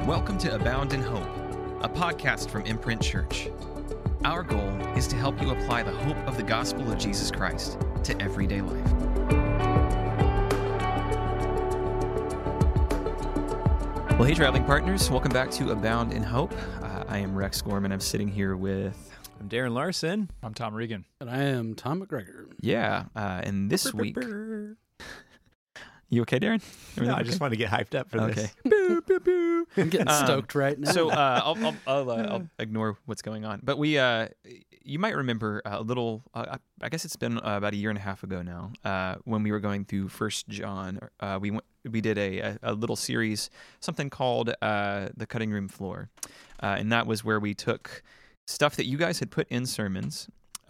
Welcome to Abound in Hope, a podcast from Imprint Church. Our goal is to help you apply the hope of the gospel of Jesus Christ to everyday life. Well, hey, traveling partners, welcome back to Abound in Hope. I am Rex Gorman. I'm sitting here with... I'm Darren Larson. I'm Tom Regan. And I am Tom McGregor. Yeah, and this week... You okay, Darren? No, I just want to get hyped up for this. Okay. I'm getting stoked right now. So I'll ignore what's going on. But you might remember a little, I guess it's been about a year and a half ago now, when we were going through 1 John, we did a little series, something called The Cutting Room Floor. And that was where we took stuff that you guys had put in sermons,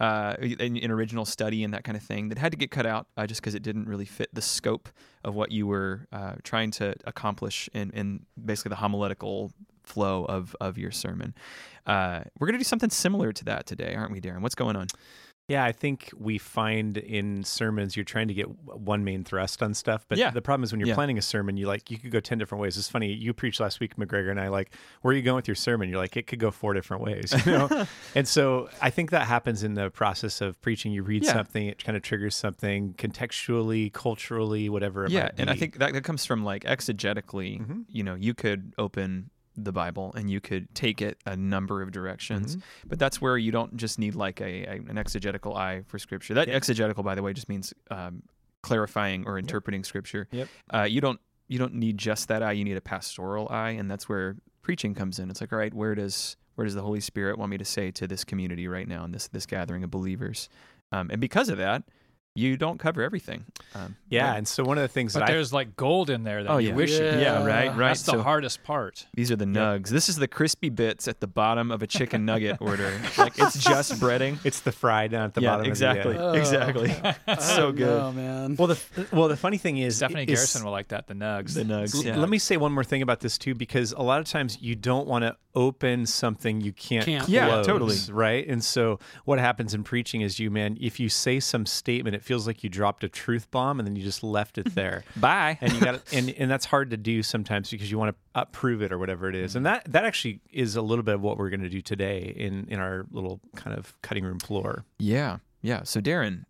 in original study and that kind of thing, that had to get cut out just because it didn't really fit the scope of what you were trying to accomplish in basically the homiletical flow of your sermon. We're going to do something similar to that today, aren't we, Darren? What's going on? Yeah, I think we find in sermons you're trying to get one main thrust on stuff, but Yeah. the problem is when you're planning a sermon, you could go 10 different ways. It's funny, you preached last week, McGregor, and I where are you going with your sermon? You're like, it could go 4 different ways, you know? And so I think that happens in the process of preaching. You read something, it kind of triggers something contextually, culturally, whatever it might be. And I think that comes from exegetically, you could open the Bible and you could take it a number of directions, but that's where you don't just need an exegetical eye for Scripture. That exegetical, by the way, just means clarifying or interpreting Scripture. You don't need just that eye. You need a pastoral eye, and that's where preaching comes in. It's like, all right, where does the Holy Spirit want me to say to this community right now in this gathering of believers? And because of that, you don't cover everything. And so one of the things but there's gold in there that you wish you could. Yeah, right. That's the hardest part. These are the nugs. This is the crispy bits at the bottom of a chicken nugget order. It's just breading. It's the fry down at the bottom. Exactly. Of Exactly. It's so good. Oh, man. Well, the funny thing is... Stephanie Garrison will like that, the nugs. The nugs, yeah. Let me say one more thing about this, too, because a lot of times you don't want to open something you can't close. Yeah, totally. Right? And so what happens in preaching is if you say some statement, it feels like you dropped a truth bomb and then you just left it there. Bye. And you got and that's hard to do sometimes because you want to prove it or whatever it is. And that actually is a little bit of what we're going to do today in our little kind of cutting room floor. Yeah. So Darren,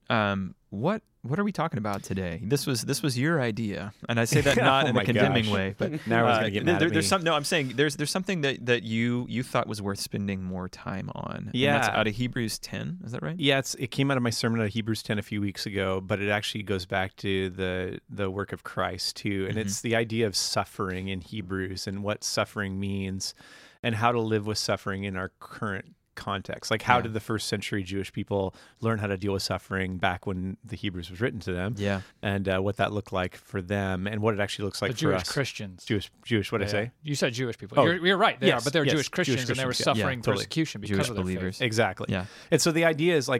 what are we talking about today? This was your idea, and I say that not in a condemning way, but now we're going to get mad at me. I'm saying there's something that you thought was worth spending more time on. Yeah, and that's out of Hebrews 10. Is that right? Yeah, it came out of my sermon out of Hebrews 10 a few weeks ago, but it actually goes back to the work of Christ too, and it's the idea of suffering in Hebrews and what suffering means, and how to live with suffering in our current context. How did the first century Jewish people learn how to deal with suffering back when the Hebrews was written to them? Yeah. And what that looked like for them and what it actually looks like the for Jewish us. Christians. Jewish, what did I say? You said Jewish people. Oh, you're right. They are, but they're yes, Jewish Christians and they were suffering totally. persecution because Jewish of their believers. faith. Exactly. Yeah. And so the idea is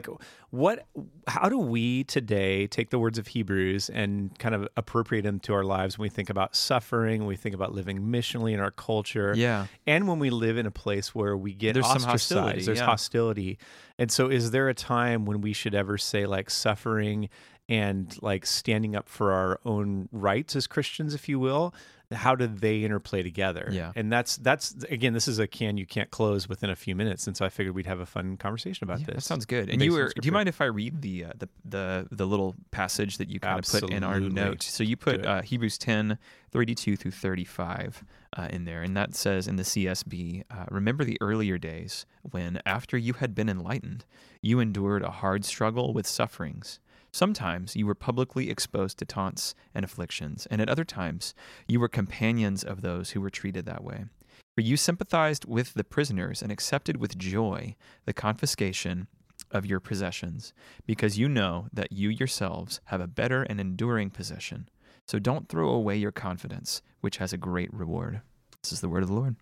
how do we today take the words of Hebrews and kind of appropriate them to our lives when we think about suffering, when we think about living missionally in our culture, and when we live in a place where we get There's ostracized, some hostility, there's hostility. And so is there a time when we should ever say suffering and standing up for our own rights as Christians, if you will? How do they interplay together? Yeah. And that's again, this is a can you can't close within a few minutes, and so I figured we'd have a fun conversation about this. That sounds good. And do you mind if I read the little passage that you kind of put in our note? So you put Hebrews 10:32 through 35 in there, and that says in the CSB, remember the earlier days when, after you had been enlightened, you endured a hard struggle with sufferings. Sometimes you were publicly exposed to taunts and afflictions, and at other times you were companions of those who were treated that way. For you sympathized with the prisoners and accepted with joy the confiscation of your possessions, because you know that you yourselves have a better and enduring possession. So don't throw away your confidence, which has a great reward. This is the word of the Lord.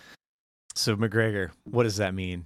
So, McGregor, what does that mean?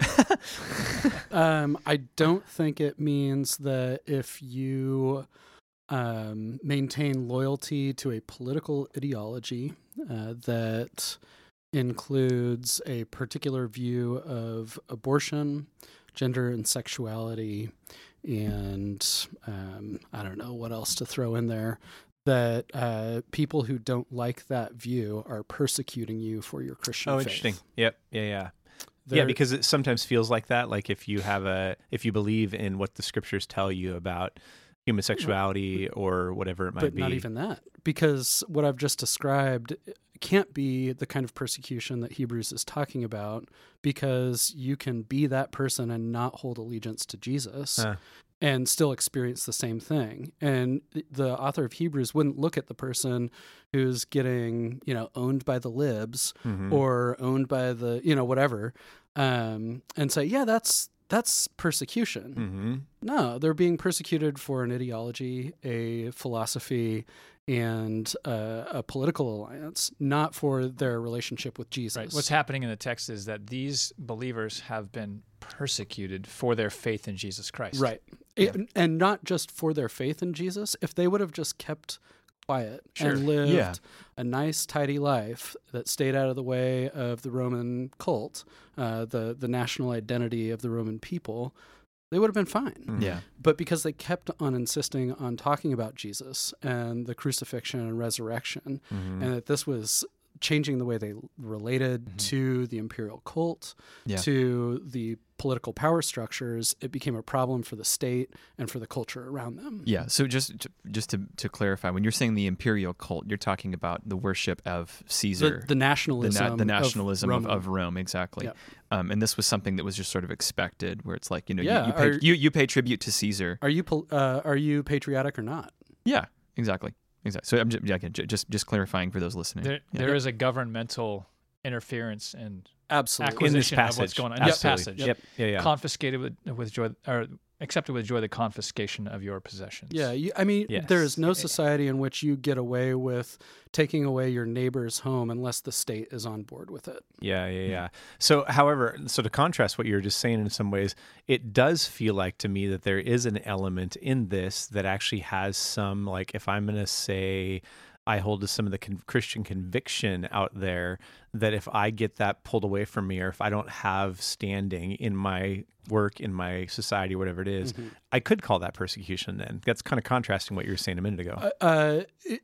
I don't think it means that if you maintain loyalty to a political ideology that includes a particular view of abortion, gender and sexuality, and I don't know what else to throw in there, that people who don't like that view are persecuting you for your Christian faith. Interesting. Yep. Yeah. Yeah, because it sometimes feels like that. Like if you believe in what the scriptures tell you about homosexuality or whatever it might be. But not even that, because what I've just described can't be the kind of persecution that Hebrews is talking about, because you can be that person and not hold allegiance to Jesus and still experience the same thing. And the author of Hebrews wouldn't look at the person who's getting, owned by the libs or owned by the, whatever, and say, yeah, that's persecution. No, they're being persecuted for an ideology, a philosophy, and a political alliance, not for their relationship with Jesus. Right. What's happening in the text is that these believers have been persecuted for their faith in Jesus Christ. Right. And not just for their faith in Jesus. If they would have just kept quiet and lived a nice, tidy life that stayed out of the way of the Roman cult, the national identity of the Roman people, they would have been fine. Yeah. But because they kept on insisting on talking about Jesus and the crucifixion and resurrection, and that this was changing the way they related to the imperial cult, to the political power structures, it became a problem for the state and for the culture around them. Yeah. So just to clarify, when you're saying the imperial cult, you're talking about the worship of Caesar, the nationalism, the nationalism of Rome, exactly. Yep. And this was something that was just sort of expected, where it's like, you pay tribute to Caesar. Are you patriotic or not? Yeah. Exactly. So I'm just clarifying for those listening. There is a governmental interference and absolutely acquisition in this passage. Of what's going on in Absolutely. this passage. Yep. Yeah. Confiscated with joy, or accepted with joy the confiscation of your possessions. Yeah, there is no society in which you get away with taking away your neighbor's home unless the state is on board with it. Yeah. So, however, to contrast what you were just saying in some ways, it does feel like to me that there is an element in this that actually has some, like, if I'm going to say I hold to some of the Christian conviction out there, that if I get that pulled away from me, or if I don't have standing in my work, in my society, whatever it is, I could call that persecution then. That's kind of contrasting what you were saying a minute ago.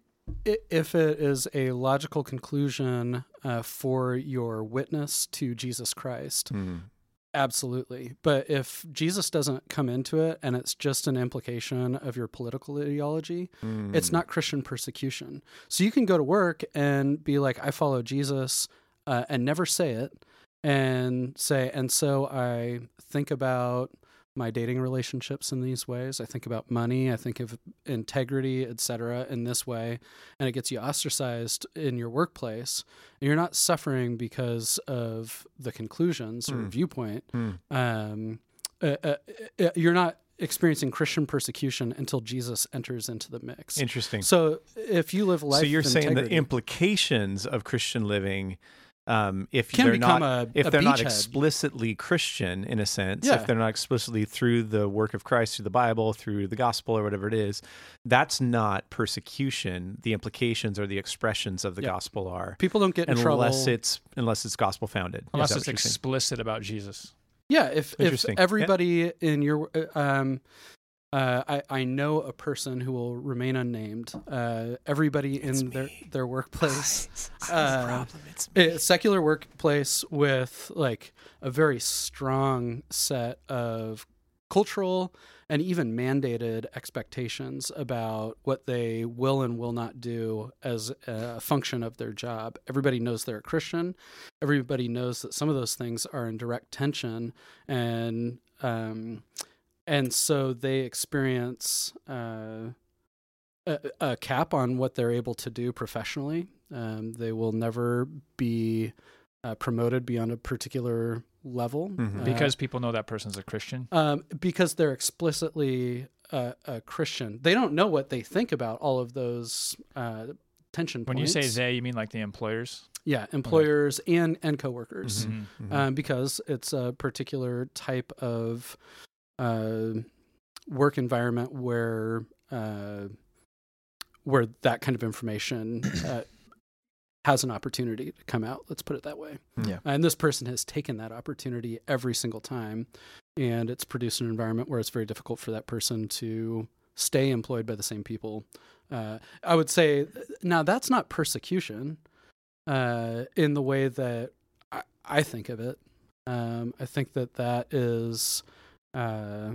If it is a logical conclusion for your witness to Jesus Christ, absolutely. But if Jesus doesn't come into it and it's just an implication of your political ideology, it's not Christian persecution. So you can go to work and be like, I follow Jesus, and never say it, and say, and so I think about my dating relationships in these ways. I think about money. I think of integrity, etc., in this way, and it gets you ostracized in your workplace. And you're not suffering because of the conclusions or viewpoint. You're not experiencing Christian persecution until Jesus enters into the mix. Interesting. So if you live life, so you're saying integrity, the implications of Christian living, if can they're become not a not beachhead. explicitly Christian in a sense, Yeah. if they're not explicitly through the work of Christ, through the Bible, through the gospel, or whatever it is, that's not persecution. The implications or the expressions of the gospel are. People don't get in trouble unless it's gospel founded. Unless it's explicit about Jesus. Yeah, if Interesting. everybody in your I know a person who will remain unnamed. Everybody in their workplace, secular workplace with like a very strong set of cultural and even mandated expectations about what they will and will not do as a function of their job. Everybody knows they're a Christian. Everybody knows that some of those things are in direct tension, and so they experience a cap on what they're able to do professionally. They will never be promoted beyond a particular level. Because people know that person's a Christian? Because they're explicitly a Christian. They don't know what they think about all of those tension points. When you say they, you mean like the employers? Yeah, employers and coworkers. Because it's a particular type of work environment where that kind of information has an opportunity to come out. Let's put it that way. Yeah. And this person has taken that opportunity every single time, and it's produced an environment where it's very difficult for that person to stay employed by the same people. I would say now that's not persecution in the way that I think of it. I think that is, I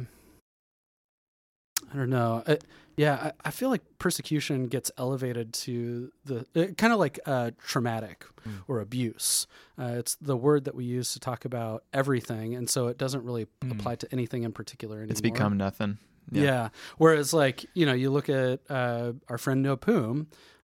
don't know. I feel like persecution gets elevated to the kind of like traumatic or abuse. It's the word that we use to talk about everything, and so it doesn't really apply to anything in particular anymore. It's become nothing. Yeah. Whereas, like, you look at our friend Nopum,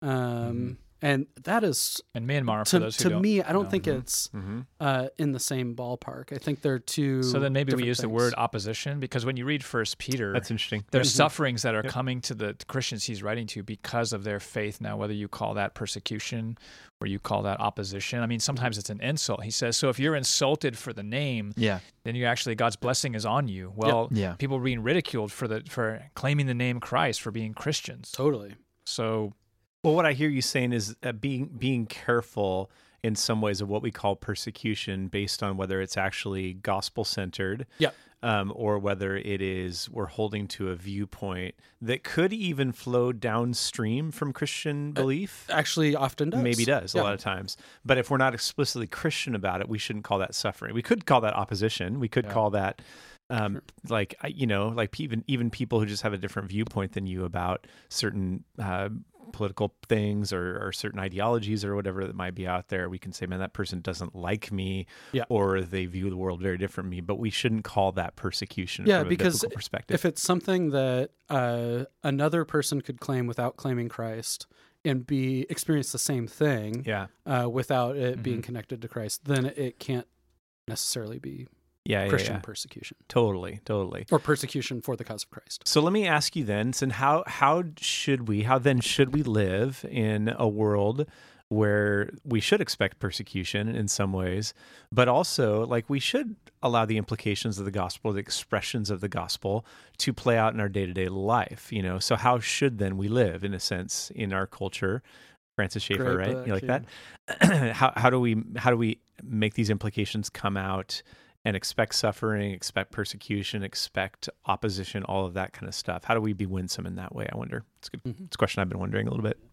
and that is, and Myanmar, for those who don't me, I don't know. think it's in the same ballpark. I think they're two. So then maybe we use things. the word opposition, because when you read 1 Peter, that's interesting. There's sufferings that are coming to the Christians he's writing to because of their faith. Now, whether you call that persecution or you call that opposition, I mean, sometimes it's an insult. He says, so if you're insulted for the name, then you actually, God's blessing is on you. Well, people are being ridiculed for claiming the name Christ, for being Christians. Totally. So, well, what I hear you saying is being careful in some ways of what we call persecution based on whether it's actually gospel-centered or whether it is we're holding to a viewpoint that could even flow downstream from Christian belief. Actually, often does. Maybe does a lot of times. But if we're not explicitly Christian about it, we shouldn't call that suffering. We could call that opposition. We could call that like even people who just have a different viewpoint than you about certain political things or certain ideologies or whatever that might be out there. We can say, man, that person doesn't like me, or they view the world very different from me, but we shouldn't call that persecution from a biblical perspective. If it's something that another person could claim without claiming Christ and experience the same thing without it being connected to Christ, then it can't necessarily be Christian persecution. Totally. Or persecution for the cause of Christ. So let me ask you then, how should we live in a world where we should expect persecution in some ways, but also like we should allow the implications of the gospel, the expressions of the gospel to play out in our day-to-day life, So how should then we live in a sense in our culture? Francis Schaeffer, right? Book, you like that? How do we make these implications come out and expect suffering, expect persecution, expect opposition, all of that kind of stuff? How do we be winsome in that way, I wonder? It's good. It's a question I've been wondering a little bit.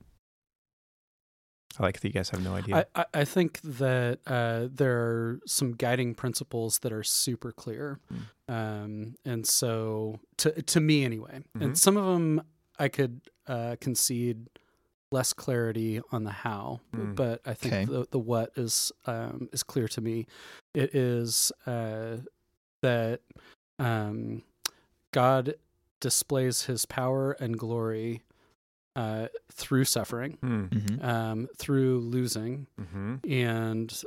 I like that you guys have no idea. I think that there are some guiding principles that are super clear. And so, to me anyway, and some of them I could concede less clarity on the how, but I think the what is clear to me. It is that God displays his power and glory through suffering, through losing, and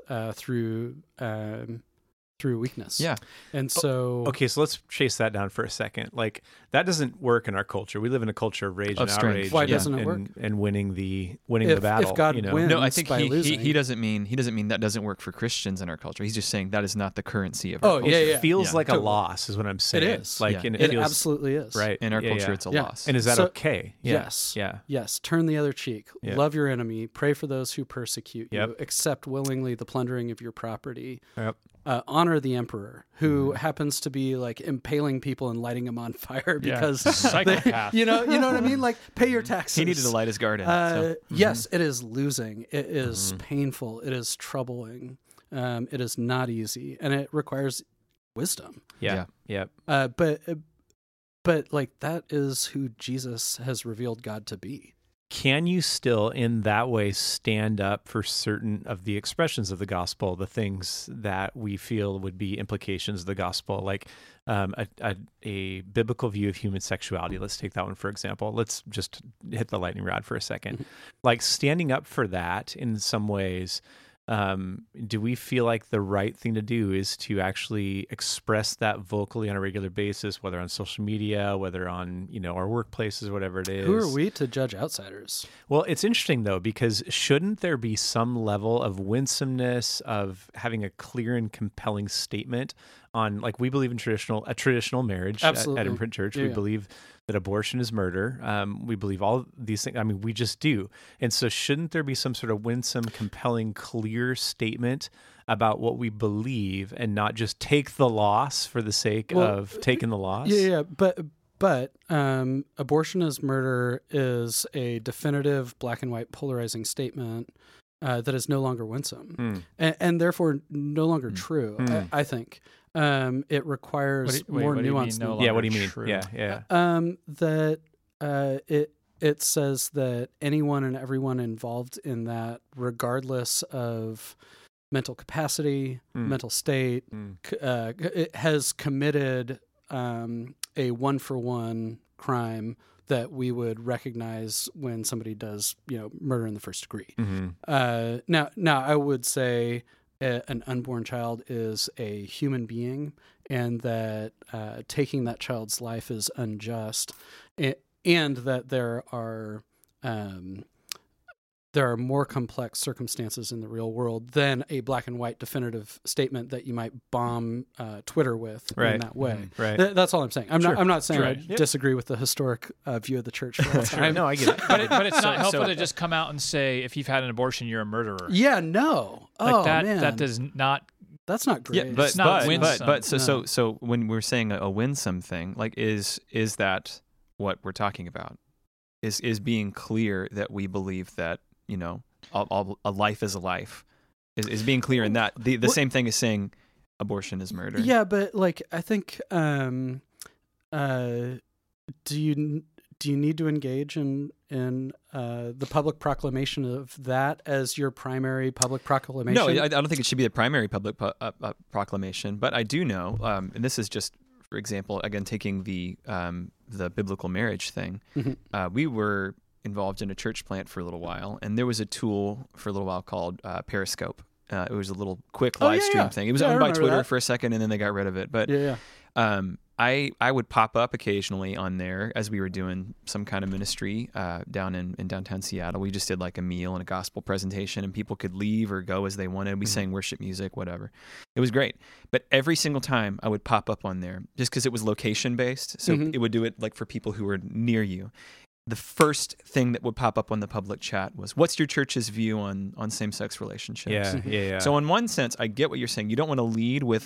through weakness. Yeah. And so... Okay, so let's chase that down for a second. Like, that doesn't work in our culture. We live in a culture of rage and outrage. Why doesn't it work? And winning the battle. If God wins no, I think by losing... he doesn't mean that doesn't work for Christians in our culture. He's just saying that is not the currency of our culture. It feels like a loss is what I'm saying. It is. Like, and it feels, absolutely is. Right. In our culture, it's a loss. And is that okay? Yes. Yeah. Yes. Turn the other cheek. Yep. Love your enemy. Pray for those who persecute you. Yep. Accept willingly the plundering of your property. Yep. Honor the emperor, who happens to be like impaling people and lighting them on fire because psychopath. You know what I mean? Like, pay your taxes. He needed to light his garden. Yes, it is losing. It is painful. It is troubling. It is not easy, and it requires wisdom. Yeah. But like, that is who Jesus has revealed God to be. Can you still, in that way, stand up for certain of the expressions of the gospel, the things that we feel would be implications of the gospel, like a biblical view of human sexuality? Let's take that one, for example. Let's just hit the lightning rod for a second. Like, standing up for that in some ways, do we feel like the right thing to do is to actually express that vocally on a regular basis, whether on social media, whether on, our workplaces, whatever it is? Who are we to judge outsiders? Well, it's interesting though, because shouldn't there be some level of winsomeness, of having a clear and compelling statement on, like, we believe in a traditional marriage at Imprint Church. We believe that abortion is murder. We believe all these things. I mean, we just do. And so shouldn't there be some sort of winsome, compelling, clear statement about what we believe, and not just take the loss for the sake of taking the loss? But But abortion is murder is a definitive black and white polarizing statement that is no longer winsome and therefore no longer true, I think. It requires more nuance. What do you mean? True? Yeah. That it says that anyone and everyone involved in that, regardless of mental capacity, mental state, it has committed a one-for-one crime that we would recognize when somebody does, murder in the first degree. Now, I would say an unborn child is a human being, and that taking that child's life is unjust, and that there are more complex circumstances in the real world than a black and white definitive statement that you might bomb Twitter with in that way. Right. That's all I'm saying. I'm not saying I disagree with the historic view of the church. No, I get it. But it's not helpful to just come out and say, if you've had an abortion, you're a murderer. Yeah, no. Man. That does not... That's not great. Yeah, but it's not winsome. So when we're saying a winsome thing, like is that what we're talking about? Is being clear that we believe that a life is a life, is being clear in that. The same thing as saying abortion is murder. Yeah, but I think do you need to engage in the public proclamation of that as your primary public proclamation? No, I don't think it should be a primary public proclamation, but I do know, and this is just, for example, again, taking the biblical marriage thing, we were involved in a church plant for a little while, and there was a tool for a little while called Periscope. It was a little quick live stream thing. It was owned by Twitter for a second, and then they got rid of it. But I would pop up occasionally on there as we were doing some kind of ministry down in downtown Seattle. We just did like a meal and a gospel presentation, and people could leave or go as they wanted. We sang worship music, whatever. It was great. But every single time I would pop up on there, just because it was location based, so it would do it like for people who were near you. The first thing that would pop up on the public chat was, what's your church's view on same-sex relationships? Yeah. So in one sense, I get what you're saying. You don't want to lead with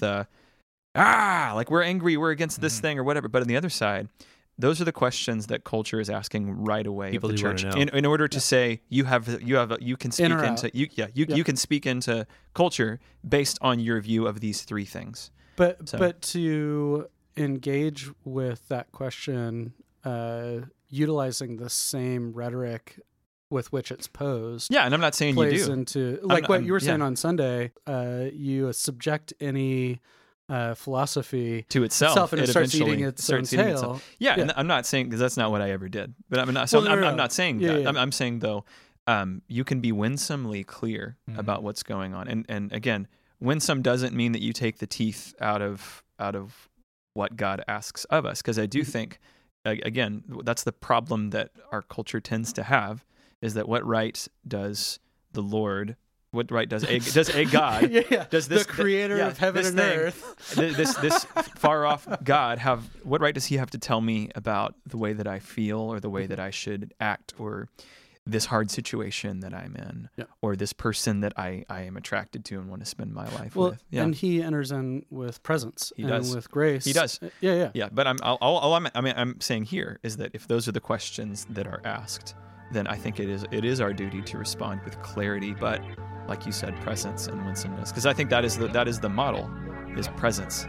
like we're angry, we're against this thing or whatever. But on the other side, those are the questions that culture is asking right away People of the church. Want to know. In order to say you can speak into you can speak into culture based on your view of these three things. But to engage with that question, utilizing the same rhetoric with which it's posed. Yeah, and I'm not saying you do. Into what you were saying on Sunday, you subject any philosophy to itself, and it starts eating its own tail. Yeah, and I'm not saying, because that's not what I ever did. But I'm not. So I'm not saying that. Yeah. I'm saying though, you can be winsomely clear about what's going on, and again, winsome doesn't mean that you take the teeth out of what God asks of us, because I do think, again, that's the problem that our culture tends to have, is that what right does the Lord? What right does a God? Does this, the creator of heaven and earth? this far off God have? What right does he have to tell me about the way that I feel, or the way that I should act, or this hard situation that I'm in, or this person that I am attracted to and want to spend my life with? Yeah. And he enters in with presence and with grace. He does. Yeah. But I'm saying here is that if those are the questions that are asked, then I think it is our duty to respond with clarity, but like you said, presence and winsomeness, because I think that is the model, is presence.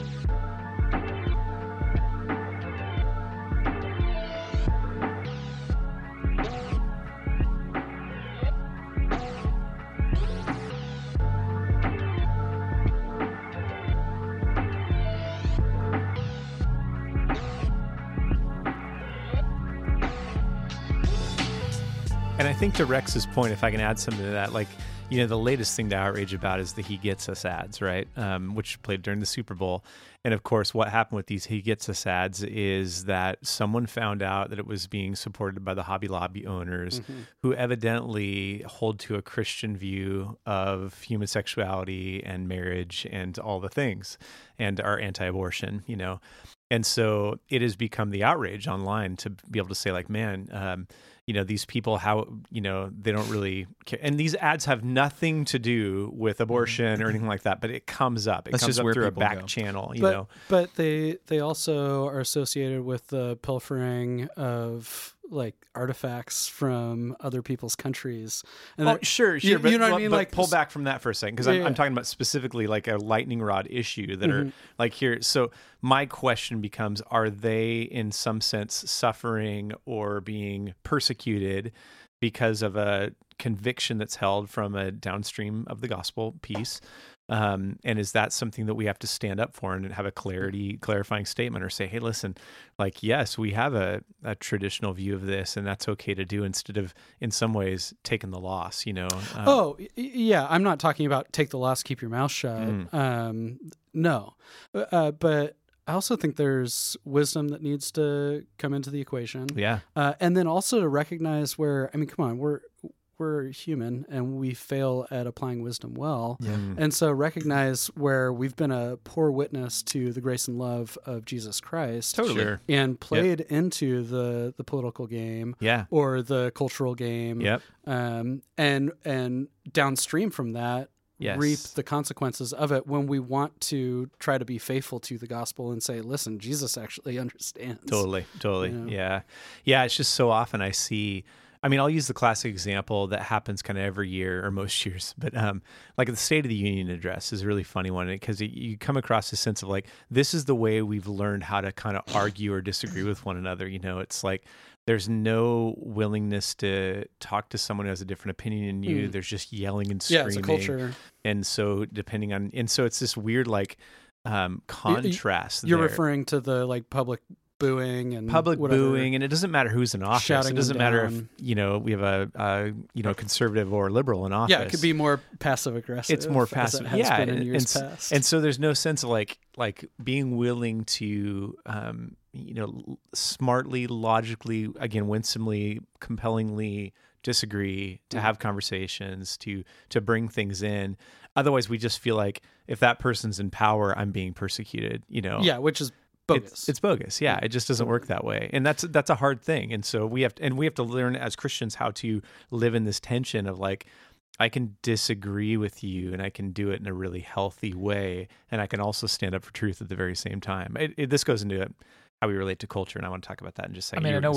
And I think to Rex's point, if I can add something to that, the latest thing to outrage about is the He Gets Us ads, right? Which played during the Super Bowl. And of course, what happened with these He Gets Us ads is that someone found out that it was being supported by the Hobby Lobby owners, who evidently hold to a Christian view of human sexuality and marriage and all the things, and are anti-abortion, And so it has become the outrage online to be able to say, these people, how, they don't really care. And these ads have nothing to do with abortion or anything like that, but it comes up. It comes up through a back channel, But they also are associated with the pilfering of like artifacts from other people's countries. And sure. You but, know what I mean? But like, pull back from that for a second, because I'm talking about specifically like a lightning rod issue that are like here. So my question becomes, are they in some sense suffering or being persecuted because of a conviction that's held from a downstream of the gospel piece? And is that something that we have to stand up for and have a clarifying statement, or say, hey, listen, like, yes, we have a traditional view of this, and that's okay to do, instead of in some ways taking the loss, yeah, I'm not talking about take the loss, keep your mouth shut. No. But I also think there's wisdom that needs to come into the equation. Yeah. And then also to recognize where, I mean, come on, we're human and we fail at applying wisdom well. Yeah. And so recognize where we've been a poor witness to the grace and love of Jesus Christ. Totally. Sure. And played into the political game, or the cultural game. Yep. And downstream from that, reap the consequences of it when we want to try to be faithful to the gospel and say, listen, Jesus actually understands. Totally. Yeah. It's just so often I see, I'll use the classic example that happens kind of every year or most years, but like the State of the Union address is a really funny one, because you come across a sense of like, this is the way we've learned how to kind of argue or disagree with one another. It's like, there's no willingness to talk to someone who has a different opinion than you. There's just yelling and screaming. Yeah, it's a culture. And so so it's this weird like contrast. You're referring to the like public booing, and it doesn't matter who's in office. It doesn't matter if we have a conservative or liberal in office. Yeah, it could be more passive aggressive. It's more passive. As it has been in years past. And so there's no sense of like being willing to smartly, logically, again, winsomely, compellingly disagree, to have conversations, to bring things in. Otherwise, we just feel like if that person's in power, I'm being persecuted. Yeah, which is bogus. It's bogus. Yeah, it just doesn't work that way, and that's a hard thing. And so we have to learn as Christians how to live in this tension of like, I can disagree with you, and I can do it in a really healthy way, and I can also stand up for truth at the very same time. This goes into how we relate to culture, and I want to talk about that in just a second. I know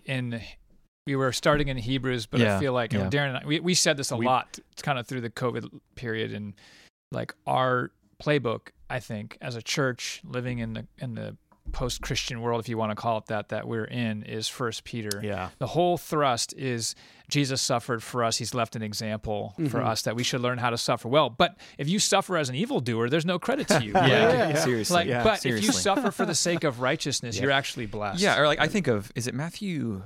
we were starting in Hebrews, but I feel like Darren and I, we said this a lot kind of through the COVID period, and like our playbook, I think, as a church living in the post-Christian world, if you want to call it that we're in, is 1 Peter. Yeah. The whole thrust is Jesus suffered for us. He's left an example for us that we should learn how to suffer well. But if you suffer as an evidoer, there's no credit to you. Seriously. But if you suffer for the sake of righteousness, you're actually blessed. Yeah, or like I think of, is it Matthew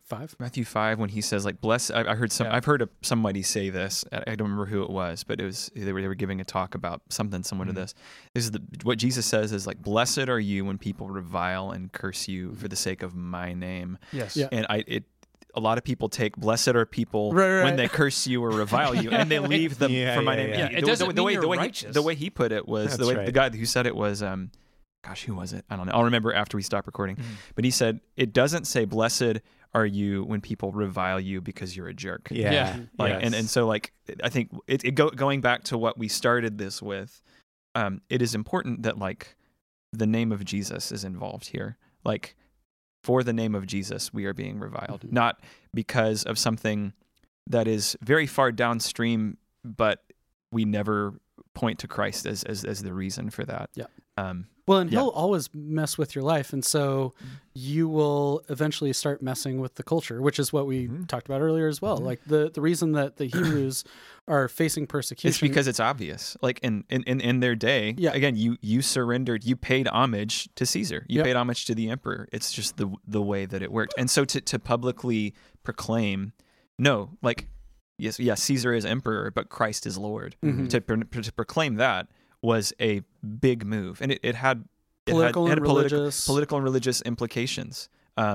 5, when he says like, bless, I've heard somebody say this. I don't remember who it was, but it was they were giving a talk about something similar to this. This is what Jesus says is like, blessed are you when people revile and curse you for the sake of my name. Yes. Yeah. And a lot of people take blessed are people when they curse you or revile you, and they leave them for my name. Yeah. It doesn't mean you're righteous. The way he put it was, the guy who said it was, gosh, who was it? I don't know. I'll remember after we stop recording. But he said, it doesn't say blessed are you when people revile you because you're a jerk. And so like, I think going back to what we started this with, it is important that like the name of Jesus is involved here. Like, for the name of Jesus, we are being reviled, not because of something that is very far downstream, but we never point to Christ as the reason for that. Yeah. He'll always mess with your life, and so you will eventually start messing with the culture, which is what we talked about earlier as well. Like the reason that the Hebrews are facing persecution is because it's obvious. Like in their day, again, you surrendered, you paid homage to Caesar, you paid homage to the emperor. It's just the way that it worked. And so to publicly proclaim, no, like yes, Caesar is emperor, but Christ is Lord. To proclaim that was a big move, and it had political and religious implications.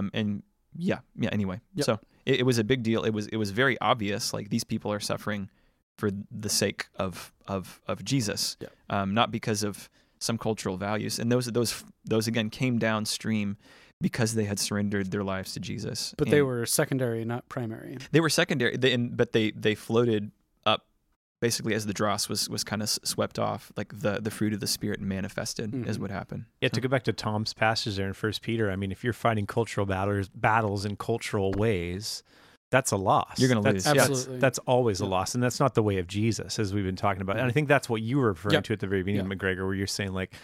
Anyway, so it was a big deal. It was very obvious. Like, these people are suffering for the sake of Jesus, not because of some cultural values. And those again came downstream because they had surrendered their lives to Jesus. But they were secondary, not primary. They were secondary, but they floated up basically as the dross was kind of swept off, like the fruit of the Spirit manifested is what happened. Yeah, to go back to Tom's passage there in 1 Peter, I mean, if you're fighting cultural battles in cultural ways, that's a loss. You're going to lose. Absolutely. That's always a loss, and that's not the way of Jesus, as we've been talking about. And I think that's what you were referring to at the very beginning, McGregor, where you're saying like,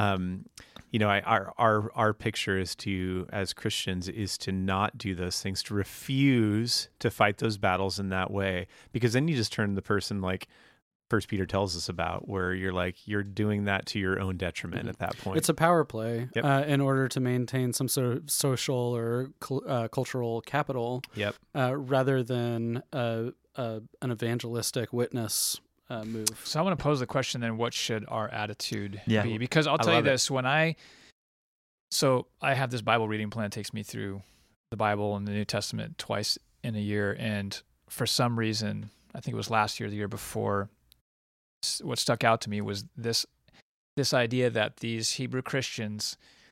our picture is to, as Christians, is to not do those things, to refuse to fight those battles in that way, because then you just turn the person like First Peter tells us about, where you're doing that to your own detriment at that point. It's a power play in order to maintain some sort of social or cultural capital, rather than an evangelistic witness move. So I want to pose the question then: what should our attitude be? Because I'll tell you this: I have this Bible reading plan that takes me through the Bible and the New Testament twice in a year, and for some reason, I think it was last year, the year before, what stuck out to me was this idea that these Hebrew Christians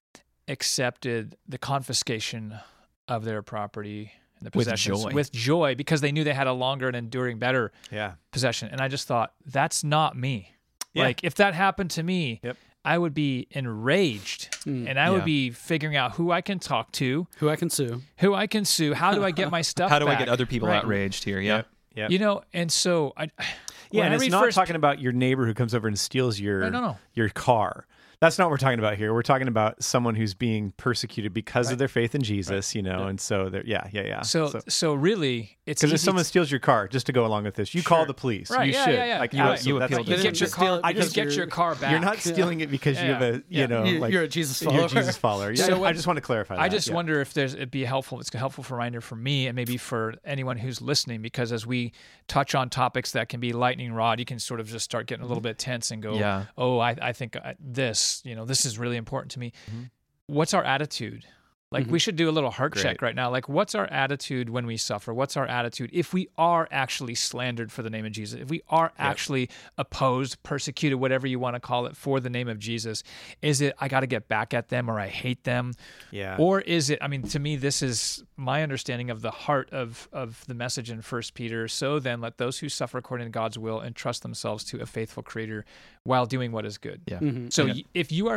accepted the confiscation of their property and the possessions with joy because they knew they had a longer and enduring better possession. And I just thought, that's not me. Like, if that happened to me, I would be enraged, and I would be figuring out who I can talk to, who I can sue, how do I get my stuff how do back? I get other people outraged here? Yeah. And so and it's not talking about your neighbor who comes over and steals your car. That's not what we're talking about here. We're talking about someone who's being persecuted because of their faith in Jesus, and so they're, So really, it's because if someone steals your car, just to go along with this, you call the police. Right, you should. Like, you appeal. You get your car. Get your car back. You're not stealing it because you have you're a Jesus follower. You're a Jesus follower. So I just want to clarify that. I just wonder if it'd be helpful. It's a helpful reminder for me and maybe for anyone who's listening, because as we touch on topics that can be lightning rod, you can sort of just start getting a little bit tense and go, oh, I think this is really important to me. What's our attitude? Like, we should do a little heart check right now. Like, what's our attitude when we suffer? What's our attitude if we are actually slandered for the name of Jesus? If we are actually opposed, persecuted, whatever you want to call it, for the name of Jesus? Is it, I got to get back at them, or I hate them? Yeah. Or is it, I mean, to me, this is my understanding of the heart of the message in 1 Peter. So then let those who suffer according to God's will entrust themselves to a faithful Creator while doing what is good. Yeah. So if you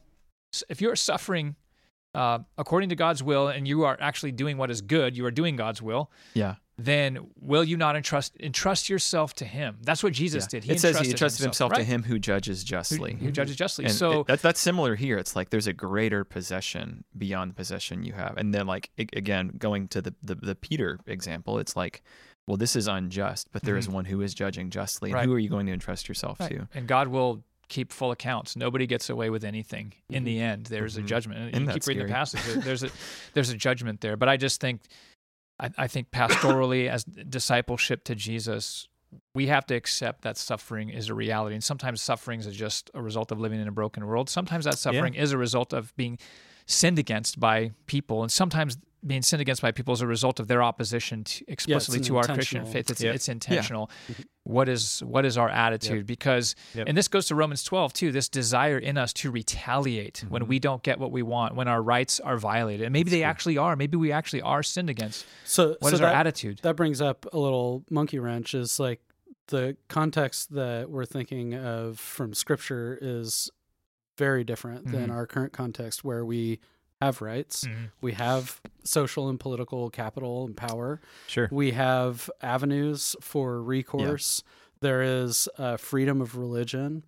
are suffering according to God's will, and you are actually doing what is good, you are doing God's will, then will you not entrust yourself to Him? That's what Jesus did. It says He entrusted Himself to Him who judges justly. Who judges justly. And so that's similar here. It's like there's a greater possession beyond the possession you have. And then, like, again, going to the Peter example, it's like, well, this is unjust, but there is one who is judging justly. And who are you going to entrust yourself to? And God will keep full accounts. Nobody gets away with anything. In the end, there's a judgment. And you keep reading the passage. There's a judgment there. But I just think, I think pastorally, as discipleship to Jesus, we have to accept that suffering is a reality. And sometimes suffering is just a result of living in a broken world. Sometimes that suffering is a result of being sinned against by people. And sometimes being sinned against by people is a result of their opposition explicitly to our Christian faith. It's intentional. What is our attitude? Because, and this goes to Romans 12 too, this desire in us to retaliate when we don't get what we want, when our rights are violated. And maybe they actually are. Maybe we actually are sinned against. So what is our attitude? That brings up a little monkey wrench, is like the context that we're thinking of from Scripture is very different than our current context, where we have rights. We have social and political capital and power. Sure. We have avenues for recourse. There is freedom of religion.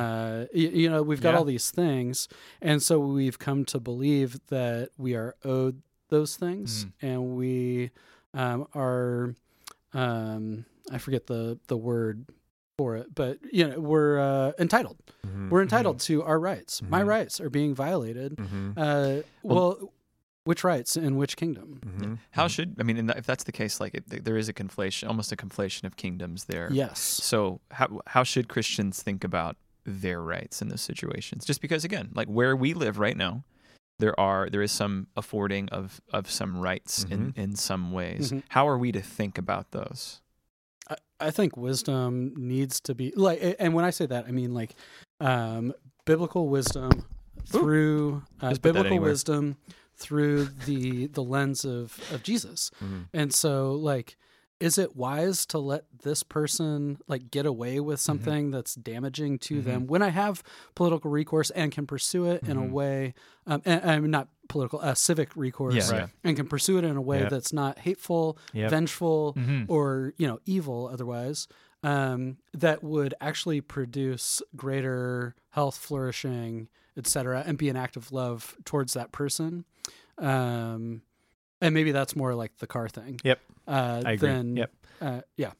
We've got all these things. And so we've come to believe that we are owed those things. And we are, I forget the word for it, but we're entitled. We're entitled to our rights. My rights are being violated. Well, which rights in which kingdom? How should, I mean, if that's the case, like there is a conflation, almost a conflation of kingdoms there. Yes. So how should Christians think about their rights in those situations? Just because, again, like where we live right now, there is some affording of some rights in some ways. How are we to think about those? I think wisdom needs to be like, and when I say that, I mean like biblical wisdom through through the lens of Jesus. Mm-hmm. And so, like, is it wise to let this person like get away with something mm-hmm. that's damaging to mm-hmm. them when I have political recourse and can pursue it mm-hmm. in a way, and I'm not political, civic recourse, and can pursue it in a way that's not hateful, vengeful, mm-hmm. or evil otherwise, that would actually produce greater health, flourishing, etc., and be an act of love towards that person. And maybe that's more like the car thing. Yep. I agree. Yeah.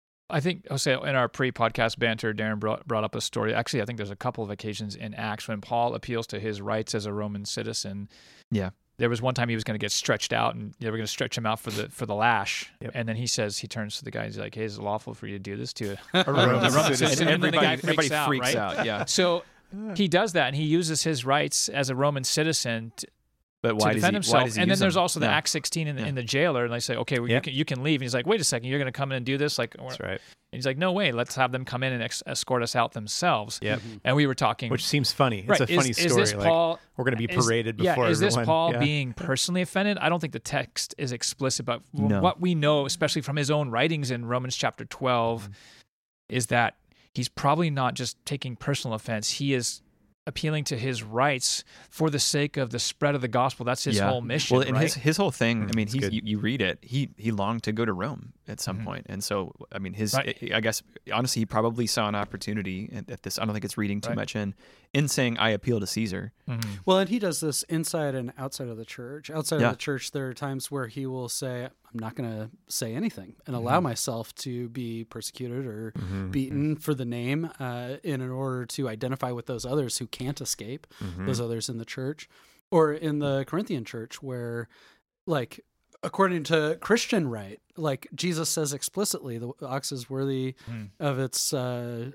I think, Jose, in our pre-podcast banter, Darren brought up a story. Actually, I think there's a couple of occasions in Acts when Paul appeals to his rights as a Roman citizen. Yeah. There was one time he was going to get stretched out, and they were going to stretch him out for the lash. Yep. And then he turns to the guy, he's like, "Hey, is it lawful for you to do this to a Roman citizen?" And then the guy freaks out. Yeah. So he does that, and he uses his rights as a Roman citizen but why to defend himself. And then there's also the Acts 16 in the jailer, and they say, "Okay, well, you can leave." And he's like, "Wait a second, you're going to come in and do this?" Like, that's right. And he's like, "No way, let's have them come in and escort us out themselves." Yep. And we were talking, which seems funny. It's a funny story. Is this Paul? We're going to be paraded before everyone. Is this Paul being personally offended? I don't think the text is explicit, but what we know, especially from his own writings in Romans chapter 12, is that he's probably not just taking personal offense. He is appealing to his rights for the sake of the spread of the gospel. That's his whole mission. Well, and his whole thing, I mean, you read it, he longed to go to Rome at some point. And so, I mean, I guess, honestly, he probably saw an opportunity at this. I don't think it's reading too much in saying, I appeal to Caesar. Mm-hmm. Well, and he does this inside and outside of the church. Outside of the church, there are times where he will say, I'm not going to say anything and allow myself to be persecuted or beaten for the name in order to identify with those others who can't escape, those others in the church. Or in the Corinthian church where, like, according to Christian right, like Jesus says explicitly, the ox is worthy of its, or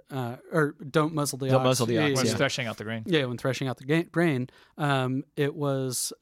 don't muzzle the ox. Don't muzzle the ox. When threshing out the grain. Yeah, when threshing out the grain. It was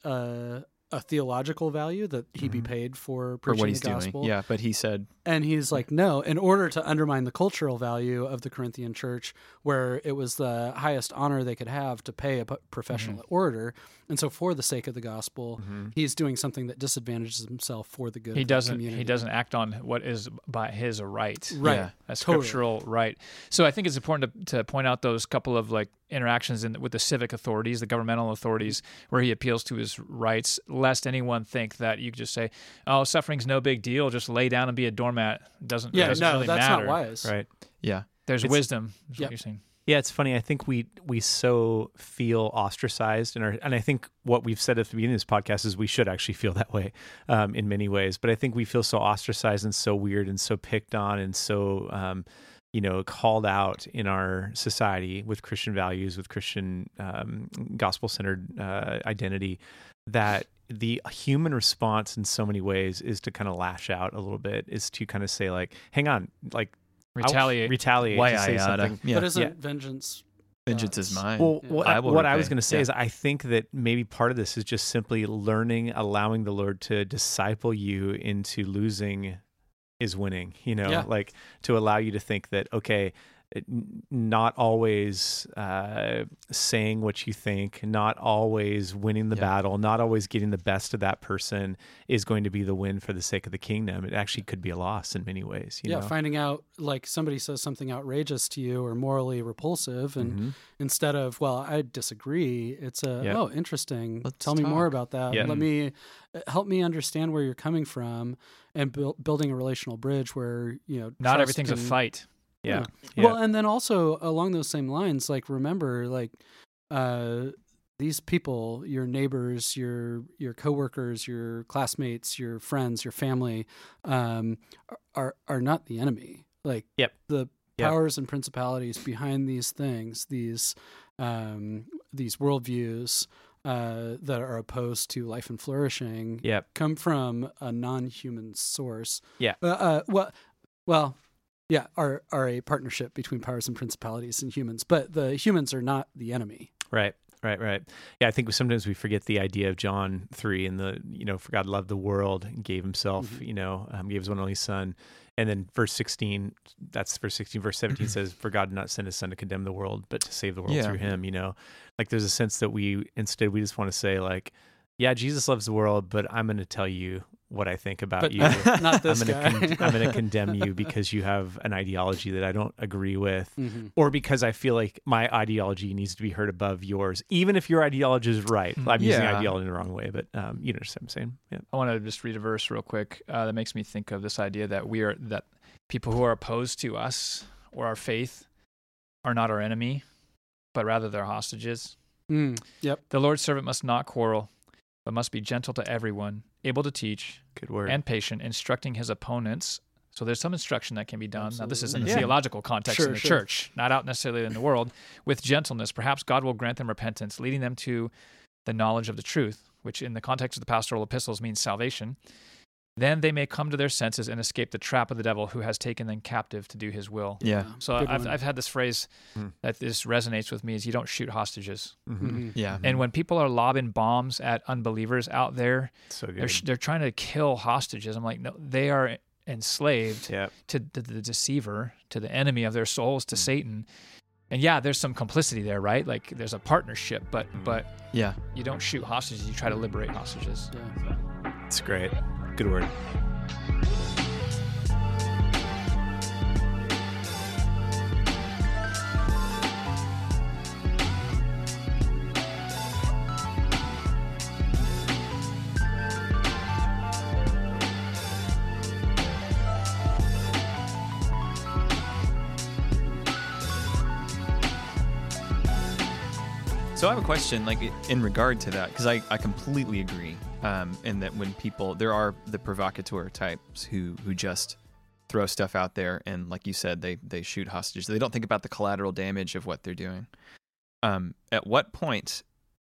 a theological value that he be paid for preaching what he's the gospel. Doing. Yeah, but he said... And he's like, no, in order to undermine the cultural value of the Corinthian church, where it was the highest honor they could have to pay a professional orator, and so for the sake of the gospel, he's doing something that disadvantages himself for the good of the community. He doesn't act on what is by his a right. Right. A scriptural right. So I think it's important to point out those couple of like interactions with the civic authorities, the governmental authorities, where he appeals to his rights, lest anyone think that you could just say, oh, suffering's no big deal, just lay down and be a doormat. Doesn't really that's matter. Not wise. Right. Yeah. There's wisdom, is what you're saying. Yeah, it's funny. I think we so feel ostracized, and I think what we've said at the beginning of this podcast is we should actually feel that way in many ways. But I think we feel so ostracized and so weird and so picked on and so called out in our society with Christian values, with Christian gospel-centered identity, that the human response in so many ways is to kind of lash out a little bit, is to kind of say like, hang on, like retaliate. Why to say something. Yeah. But isn't vengeance is mine? Well, what I was going to say is I think that maybe part of this is just simply allowing the Lord to disciple you into losing is winning, like to allow you to think that, okay, not always saying what you think, not always winning the battle, not always getting the best of that person is going to be the win for the sake of the kingdom. It actually could be a loss in many ways. You know? Finding out like somebody says something outrageous to you or morally repulsive, and instead of, well, I disagree, it's interesting. Tell me more about that. Yeah. Let me help me understand where you're coming from, and building a relational bridge where not everything's a fight. Yeah. Well, and then also along those same lines, like remember, like these people, your neighbors, your coworkers, your classmates, your friends, your family, are not the enemy. Like the powers and principalities behind these things, these worldviews that are opposed to life and flourishing, come from a non-human source. Are a partnership between powers and principalities and humans, but the humans are not the enemy. Right. Yeah, I think sometimes we forget the idea of John 3 and for God loved the world and gave himself, gave his one only son. And then verse 16, verse 17 says, for God did not send his son to condemn the world, but to save the world through him, Like there's a sense that we just want to say like, yeah, Jesus loves the world, but I'm going to tell you what I think about you. Not this guy. I'm going to condemn you because you have an ideology that I don't agree with, or because I feel like my ideology needs to be heard above yours, even if your ideology is right. I'm using ideology in the wrong way, but you know what I'm saying. Yeah. I want to just read a verse real quick that makes me think of this idea that that people who are opposed to us or our faith are not our enemy, but rather they're hostages. Yep. The Lord's servant must not quarrel, but must be gentle to everyone, able to teach, good word, and patient, instructing his opponents. So there's some instruction that can be done. Absolutely. Now, this is in the theological context in the church, not out necessarily in the world. With gentleness, perhaps God will grant them repentance, leading them to the knowledge of the truth, which in the context of the pastoral epistles means salvation. Then they may come to their senses and escape the trap of the devil who has taken them captive to do his will. Yeah. So I've had this phrase that this resonates with me is you don't shoot hostages. Yeah. And when people are lobbing bombs at unbelievers out there, so good. They're trying to kill hostages. I'm like, no, they are enslaved to the deceiver, to the enemy of their souls, to Satan. And yeah, there's some complicity there, right? Like there's a partnership, but yeah, you don't shoot hostages, you try to liberate hostages. Yeah. It's great. Good word. So I have a question, like in regard to that, because I completely agree. In that when people, there are the provocateur types who just throw stuff out there, and like you said, they shoot hostages. They don't think about the collateral damage of what they're doing. At what point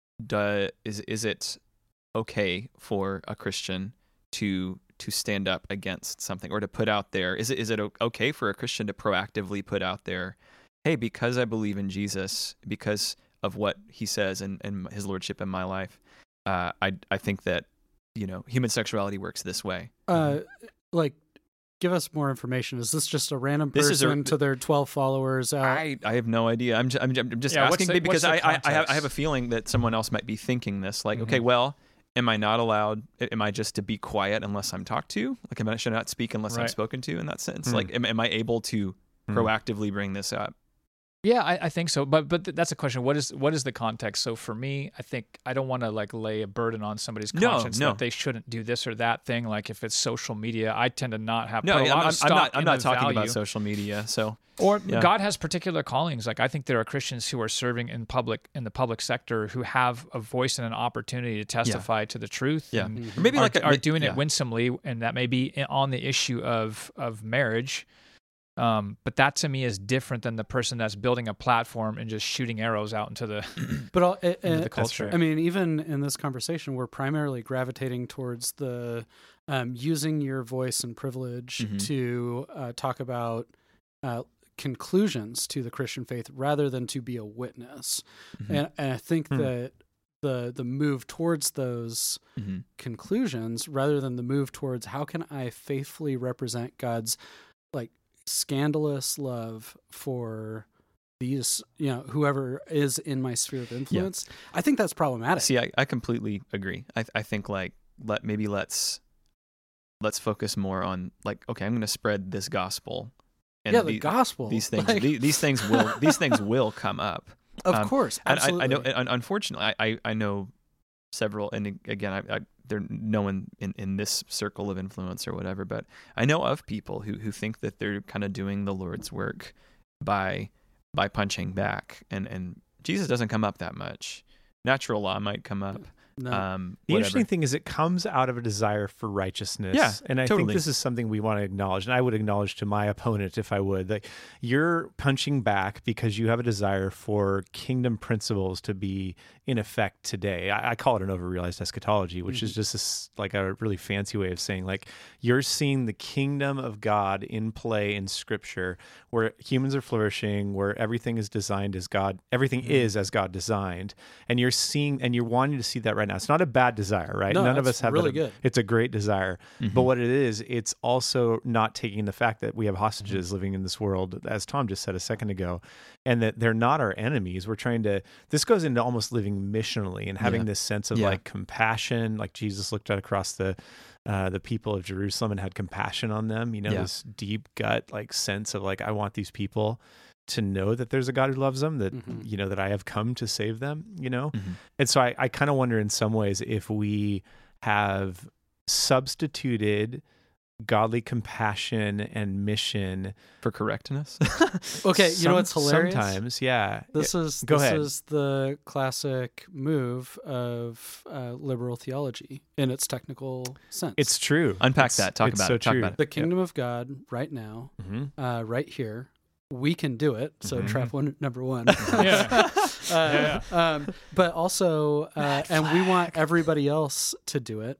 is it okay for a Christian to stand up against something or to put out there? Is it okay for a Christian to proactively put out there, hey, because I believe in Jesus, because of what he says and his lordship in my life, I think that, you know, human sexuality works this way. Like, give us more information. Is this just a random person to their 12 followers out? I have no idea. I'm just asking because I have a feeling that someone else might be thinking this. Like, okay, well, am I not allowed? Am I just to be quiet unless I'm talked to? Like, should I not speak unless I'm spoken to? In that sense, like, am I able to proactively bring this up? Yeah, I think so. But that's a question. What is the context? So for me, I think I don't want to like lay a burden on somebody's conscience that they shouldn't do this or that thing. Like if it's social media, I tend to not have. No, I'm not talking value. about social media. So God has particular callings. Like I think there are Christians who are serving in the public sector who have a voice and an opportunity to testify to the truth. Yeah, and maybe are doing it winsomely, and that may be on the issue of marriage. But that to me is different than the person that's building a platform and just shooting arrows out into the into the culture. I mean, even in this conversation, we're primarily gravitating towards the using your voice and privilege to talk about conclusions to the Christian faith rather than to be a witness. And I think that the move towards those conclusions rather than the move towards how can I faithfully represent God's like scandalous love for these, you know, whoever is in my sphere of influence. I think that's problematic. See, I completely agree. I think like let's focus more on like, okay, I'm going to spread this gospel. And the gospel. These things, like, these things will come up. Of course, absolutely. And I know, unfortunately, I know several, and again, there no one in this circle of influence or whatever, but I know of people who think that they're kind of doing the Lord's work by punching back, and Jesus doesn't come up that much. Natural law might come up. No. The interesting thing is it comes out of a desire for righteousness. Yeah, and I think this is something we want to acknowledge, and I would acknowledge to my opponent if I would. Like, you're punching back because you have a desire for kingdom principles to be in effect today. I call it an overrealized eschatology, which is just like a really fancy way of saying, like, you're seeing the kingdom of God in play in Scripture, where humans are flourishing, where everything is designed as God, everything is as God designed, and you're seeing, and you're wanting to see that right now. It's not a bad desire, right? No, None of us have really it. Good. It's a great desire. But what it is, it's also not taking the fact that we have hostages living in this world, as Tom just said a second ago, and that they're not our enemies. We're trying to, this goes into almost living missionally and having this sense of like compassion, like Jesus looked out across the people of Jerusalem and had compassion on them, this deep gut, like sense of like, I want these people to know that there's a God who loves them, that, that I have come to save them, And so I kind of wonder in some ways if we have substituted godly compassion and mission for correctness. Okay, you know what's hilarious? Sometimes, yeah. This is the classic move of liberal theology in its technical sense. It's true. Unpack that. Talk about it. The kingdom of God right now, right here. We can do it. So trap number one. But also, and we want everybody else to do it.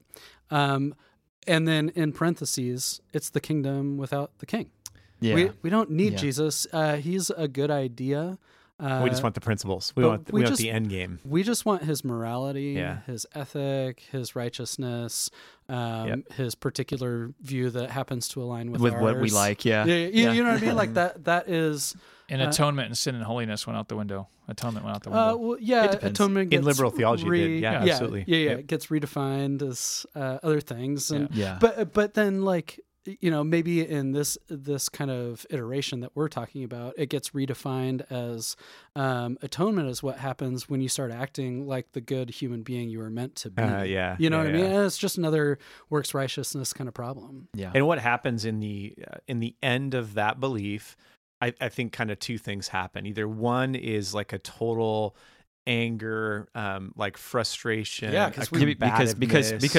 And then in parentheses, it's the kingdom without the king. Yeah. We don't need Jesus. He's a good idea. We just want the principles. We want the end game. We just want his morality, his ethic, his righteousness, his particular view that happens to align with ours. What we like. Yeah. You know what I mean? Like that is. And atonement and sin and holiness went out the window. Atonement went out the window. Well, yeah, atonement gets in liberal theology did. Yeah, absolutely. Yeah. It gets redefined as other things, and but then like maybe in this kind of iteration that we're talking about, it gets redefined as atonement is what happens when you start acting like the good human being you were meant to be. What I mean? And it's just another works righteousness kind of problem. Yeah. And what happens in the end of that belief? I think kind of two things happen. Either one is like a total anger, like frustration, because we can't do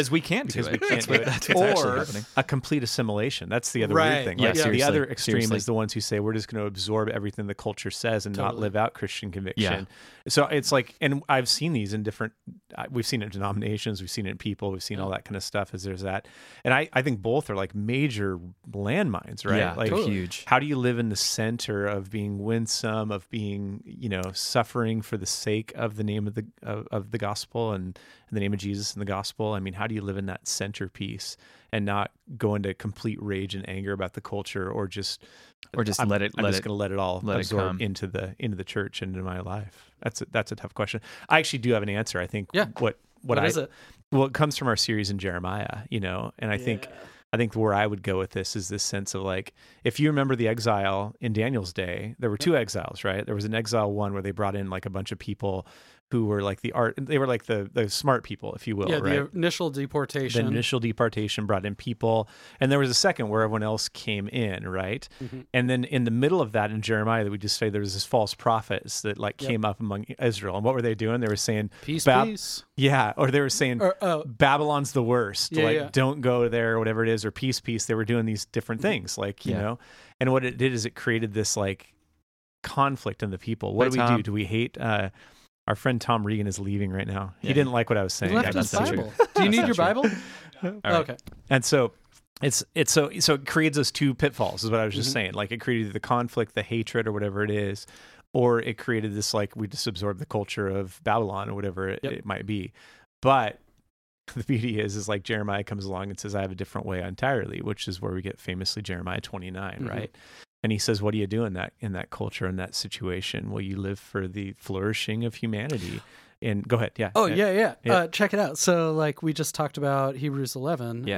it. That's or a complete assimilation. That's the other weird thing. Right? The other extreme is the ones who say we're just going to absorb everything the culture says and not live out Christian conviction. So it's like, and I've seen these in different. We've seen it in denominations, we've seen it in people, we've seen all that kind of stuff. As there's that, and I think both are like major landmines, right? Yeah, like huge. How do you live in the center of being winsome, of being suffering for the sake of the name of the gospel and the name of Jesus and the gospel? I mean, how do you live in that centerpiece and not go into complete rage and anger about the culture, or just let it all absorb into the church and into my life? That's a tough question. I actually do have an answer. I think what is it? Well, it comes from our series in Jeremiah, and I think where I would go with this is this sense of like, if you remember the exile in Daniel's day, there were two exiles, right? There was an exile one where they brought in like a bunch of people who were like they were like the smart people, if you will, right? The initial deportation. The initial deportation brought in people. And there was a second where everyone else came in, right? Mm-hmm. And then in the middle of that in Jeremiah, that we just say there was this false prophets that like came up among Israel. And what were they doing? They were saying, peace. Yeah. Or they were saying, Babylon's the worst. Don't go there, or whatever it is, or peace. They were doing these different things, like, you know. And what it did is it created this like conflict in the people. What do we do? Do we hate... Our friend Tom Regan is leaving right now. He didn't like what I was saying. He left his Bible. Do you need your Bible? Right. Okay. And so it creates those two pitfalls, is what I was just saying. Like, it created the conflict, the hatred, or whatever it is, or it created this like, we just absorb the culture of Babylon or whatever it might be. But the beauty is like Jeremiah comes along and says, I have a different way entirely, which is where we get famously Jeremiah 29, right? And he says, what do you do in that culture, in that situation? Well, you live for the flourishing of humanity. And go ahead. Yeah. Oh, yeah. Check it out. So like we just talked about Hebrews 11,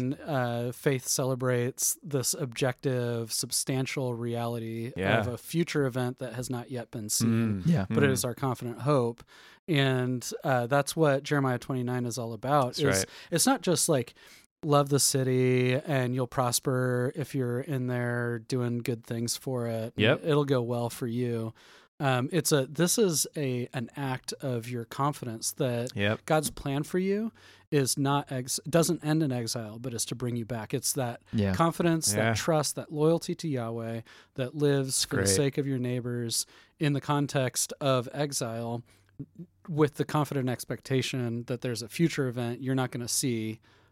and faith celebrates this objective, substantial reality of a future event that has not yet been seen, but it is our confident hope. And that's what Jeremiah 29 is all about. It's not just like, love the city and you'll prosper if you're in there doing good things for it. It'll go well for you. This is an act of your confidence that God's plan for you is not doesn't end in exile, but is to bring you back. It's that confidence, that trust, that loyalty to Yahweh that lives for the sake of your neighbors in the context of exile, with the confident expectation that there's a future event you're not going to see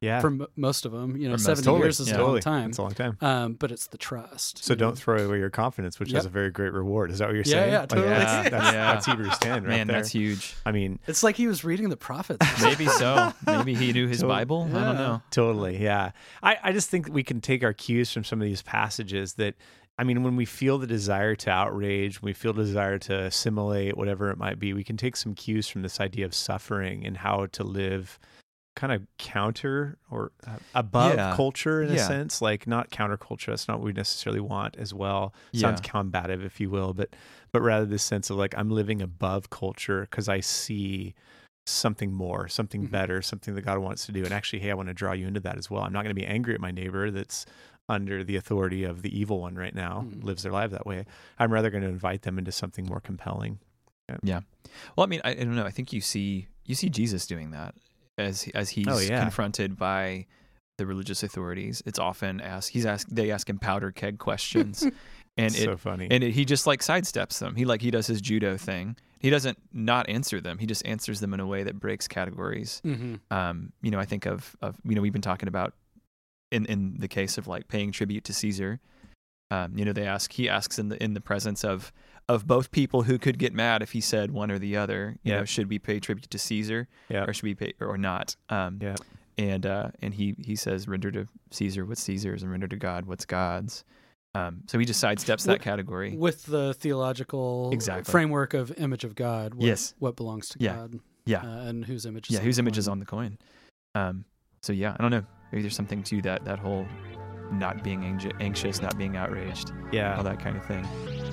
for most of them. 70 totally. years is a long time. It's a long time. But it's the trust. So don't throw away your confidence, which has a very great reward. Is that what you're saying? Yeah, totally. That's Hebrews 10 right Man, there. that's huge. I mean, it's like he was reading the prophets. Maybe so. Maybe he knew his Bible. I don't know. Totally, yeah. I just think we can take our cues from some of these passages that, I mean, when we feel the desire to outrage, when we feel the desire to assimilate, whatever it might be, we can take some cues from this idea of suffering and how to live kind of counter or above culture in a sense, like not counterculture. That's not what we necessarily want as well. Sounds combative, if you will, but rather this sense of like, I'm living above culture because I see something more, something better, something that God wants to do. And actually, hey, I want to draw you into that as well. I'm not going to be angry at my neighbor that's under the authority of the evil one right now, lives their life that way. I'm rather going to invite them into something more compelling. Yeah. Well, I mean, I don't know. I think you see Jesus doing that as he's confronted by the religious authorities. It's often they ask him powder keg questions. And so funny. And he just like sidesteps them. He does his judo thing. He doesn't not answer them. He just answers them in a way that breaks categories. I think of we've been talking about in the case of like paying tribute to Caesar. He asks in the presence of both people who could get mad if he said one or the other. Should we pay tribute to Caesar or should we pay or not? And he says, render to Caesar what's Caesar's and render to God what's God's. So he just sidesteps that category with the theological framework of image of God. What belongs to God? And whose image? Whose image is on the coin? I don't know. Maybe there's something to that whole not being anxious, not being outraged, all that kind of thing.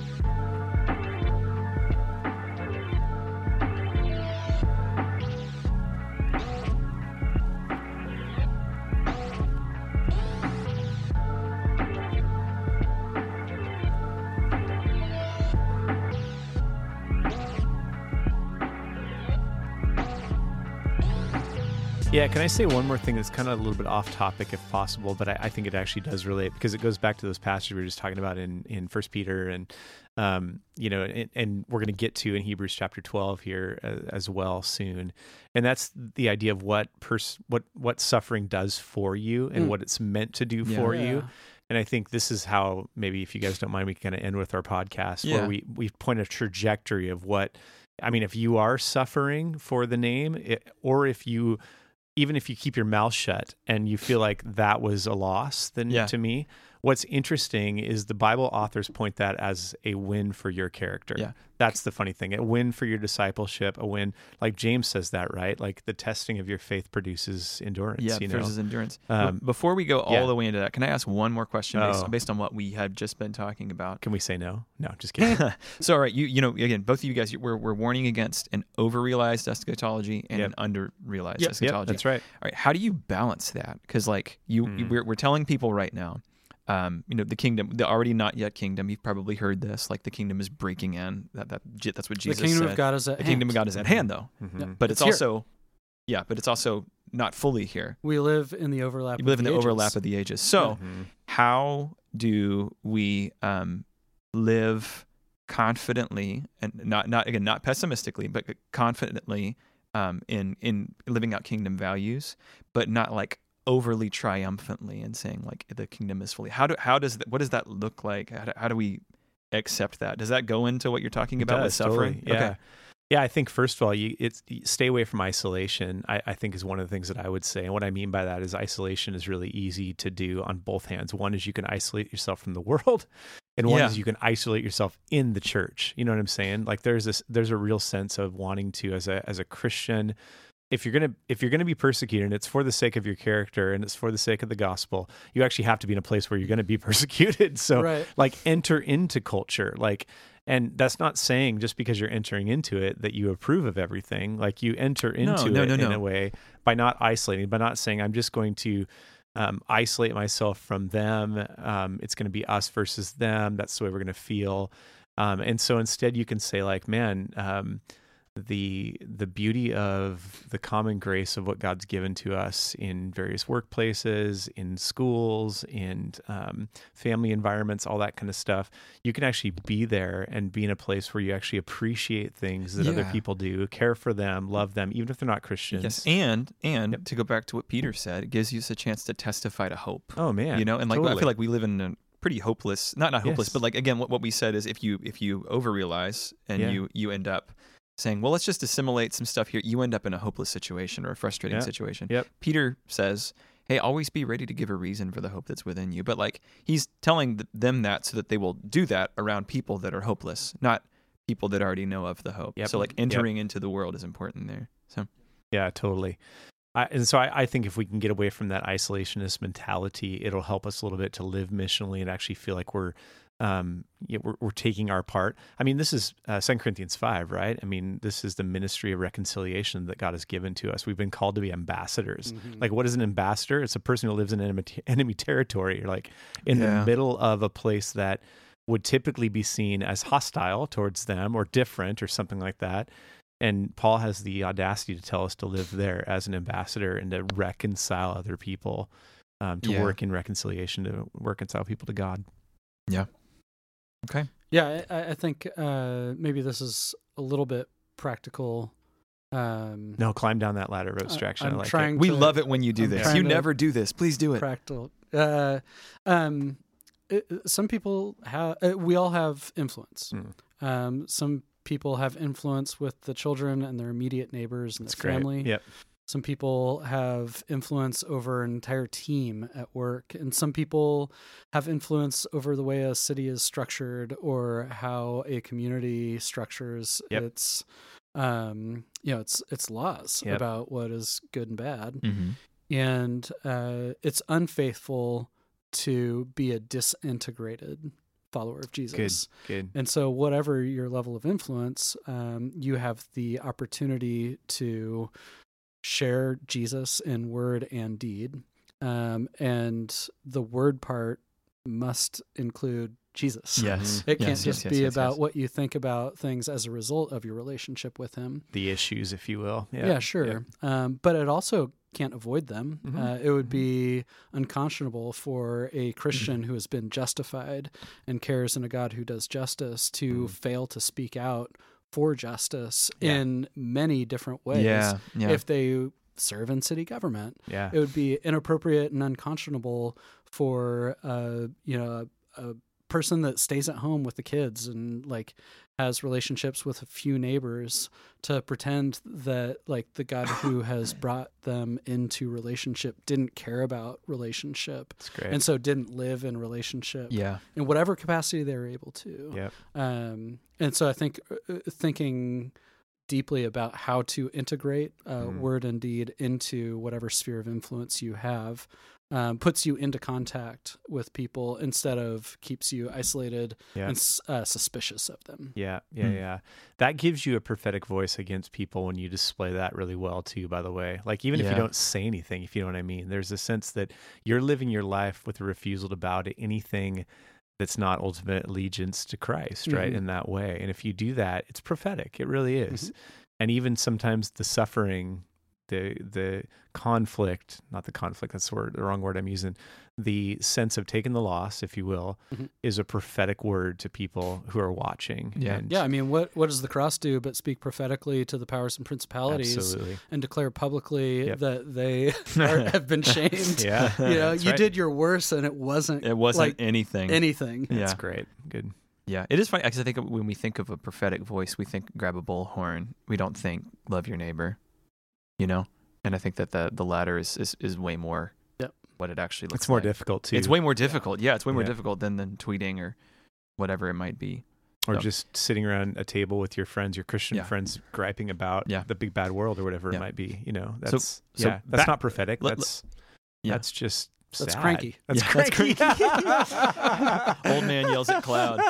Yeah, can I say one more thing that's kind of a little bit off topic if possible, but I think it actually does relate because it goes back to those passages we were just talking about in 1 Peter and, and we're going to get to in Hebrews chapter 12 here as well soon. And that's the idea of what suffering does for you and what it's meant to do for you. And I think this is how, maybe if you guys don't mind, we can kind of end with our podcast where we point a trajectory of if you are suffering for the name or even if you keep your mouth shut and you feel like that was a loss, then to me, what's interesting is the Bible authors point that as a win for your character. Yeah. That's the funny thing. A win for your discipleship, a win, like James says that, right? Like the testing of your faith produces endurance. Yeah, produces endurance. Before we go all the way into that, can I ask one more question based on what we had just been talking about? Can we say no? No, just kidding. So, all right, again, both of you guys, we're warning against an over-realized eschatology and an under-realized eschatology. That's right. All right, how do you balance that? Because like we're telling people right now, the kingdom, the already not yet kingdom. You've probably heard this. Like the kingdom is breaking in. That's what Jesus said. The kingdom of God is at hand. The kingdom of God is at hand, though. Mm-hmm. But it's also, but it's also not fully here. We live in the overlap. We live in the overlap of the ages. So, how do we live confidently and not pessimistically, but confidently in living out kingdom values, but not like overly triumphantly and saying like the kingdom is fully. What does that look like? How do we accept that? Does that go into what you're talking about with suffering? Totally. Yeah. Okay. Yeah, I think first of all, stay away from isolation. I think is one of the things that I would say, and what I mean by that is isolation is really easy to do on both hands. One is you can isolate yourself from the world, and one is you can isolate yourself in the church. You know what I'm saying? Like there's a real sense of wanting to as a Christian. If you're gonna be persecuted, and it's for the sake of your character and it's for the sake of the gospel, you actually have to be in a place where you're going to be persecuted. So, like, enter into culture, and that's not saying just because you're entering into it that you approve of everything. Like, you enter into it in a way by not isolating, by not saying I'm just going to isolate myself from them. It's going to be us versus them. That's the way we're going to feel. And so instead, you can say like, man. the beauty of the common grace of what God's given to us in various workplaces, in schools, in family environments, all that kind of stuff. You can actually be there and be in a place where you actually appreciate things that other people do, care for them, love them, even if they're not Christians. Yes, and to go back to what Peter said, it gives you a chance to testify to hope. Oh man, and like totally. I feel like we live in a pretty hopeless, not hopeless, but like again, what we said is if you overrealize and you end up saying, well, let's just assimilate some stuff here, you end up in a hopeless situation or a frustrating situation. Yep. Peter says, hey, always be ready to give a reason for the hope that's within you. But like he's telling them that so that they will do that around people that are hopeless, not people that already know of the hope. So like entering into the world is important there. So yeah, totally. I think if we can get away from that isolationist mentality, it'll help us a little bit to live missionally and actually feel like we're taking our part. I mean, this is 2 Corinthians 5, right? I mean, this is the ministry of reconciliation that God has given to us. We've been called to be ambassadors. Mm-hmm. Like, what is an ambassador? It's a person who lives in enemy territory, or like in the middle of a place that would typically be seen as hostile towards them or different or something like that. And Paul has the audacity to tell us to live there as an ambassador and to reconcile other people, to work in reconciliation, to reconcile people to God. Yeah. Okay. Yeah, I think maybe this is a little bit practical. No, climb down that ladder of abstraction. We love it when you do this. You never do this. Please do it. Practical. Some people have. We all have influence. Some people have influence with the children and their immediate neighbors and their family. Yep. Some people have influence over an entire team at work, and some people have influence over the way a city is structured or how a community structures its laws about what is good and bad. Mm-hmm. And it's unfaithful to be a disintegrated follower of Jesus. Good. And so whatever your level of influence, you have the opportunity to share Jesus in word and deed. And the word part must include Jesus. Yes. It can't just be about what you think about things as a result of your relationship with him. The issues, if you will. Yeah, sure. Yeah. But it also can't avoid them. Mm-hmm. It would be unconscionable for a Christian who has been justified and cares in a God who does justice to fail to speak out for justice in many different ways. If they serve in city government, it would be inappropriate and unconscionable for a person that stays at home with the kids and like has relationships with a few neighbors to pretend that like the God who has brought them into relationship didn't care about relationship. That's great. And so didn't live in relationship in whatever capacity they were able to. And so I think thinking deeply about how to integrate word and deed into whatever sphere of influence you have puts you into contact with people instead of keeps you isolated and suspicious of them. Yeah. That gives you a prophetic voice against people when you display that really well too, by the way. Like even if you don't say anything, if you know what I mean, there's a sense that you're living your life with a refusal to bow to anything that's not ultimate allegiance to Christ, right? In that way. And if you do that, it's prophetic. It really is. And even sometimes the suffering, the conflict, not the conflict, that's the wrong word I'm using, the sense of taking the loss, if you will, is a prophetic word to people who are watching. I mean, what does the cross do but speak prophetically to the powers and principalities and declare publicly that they have been shamed? You did your worst and it wasn't like anything. That's great. Good. Yeah, it is funny because I think when we think of a prophetic voice, we think grab a bullhorn. We don't think love your neighbor, and I think that the latter is way more what it actually looks like. It's more difficult too. It's way more difficult. Yeah, it's way more difficult than tweeting or whatever it might be. Or just sitting around a table with your friends, your Christian friends, griping about the big bad world or whatever it might be. That's that's not prophetic. That's just sad. That's cranky. That's cranky. Old man yells at cloud.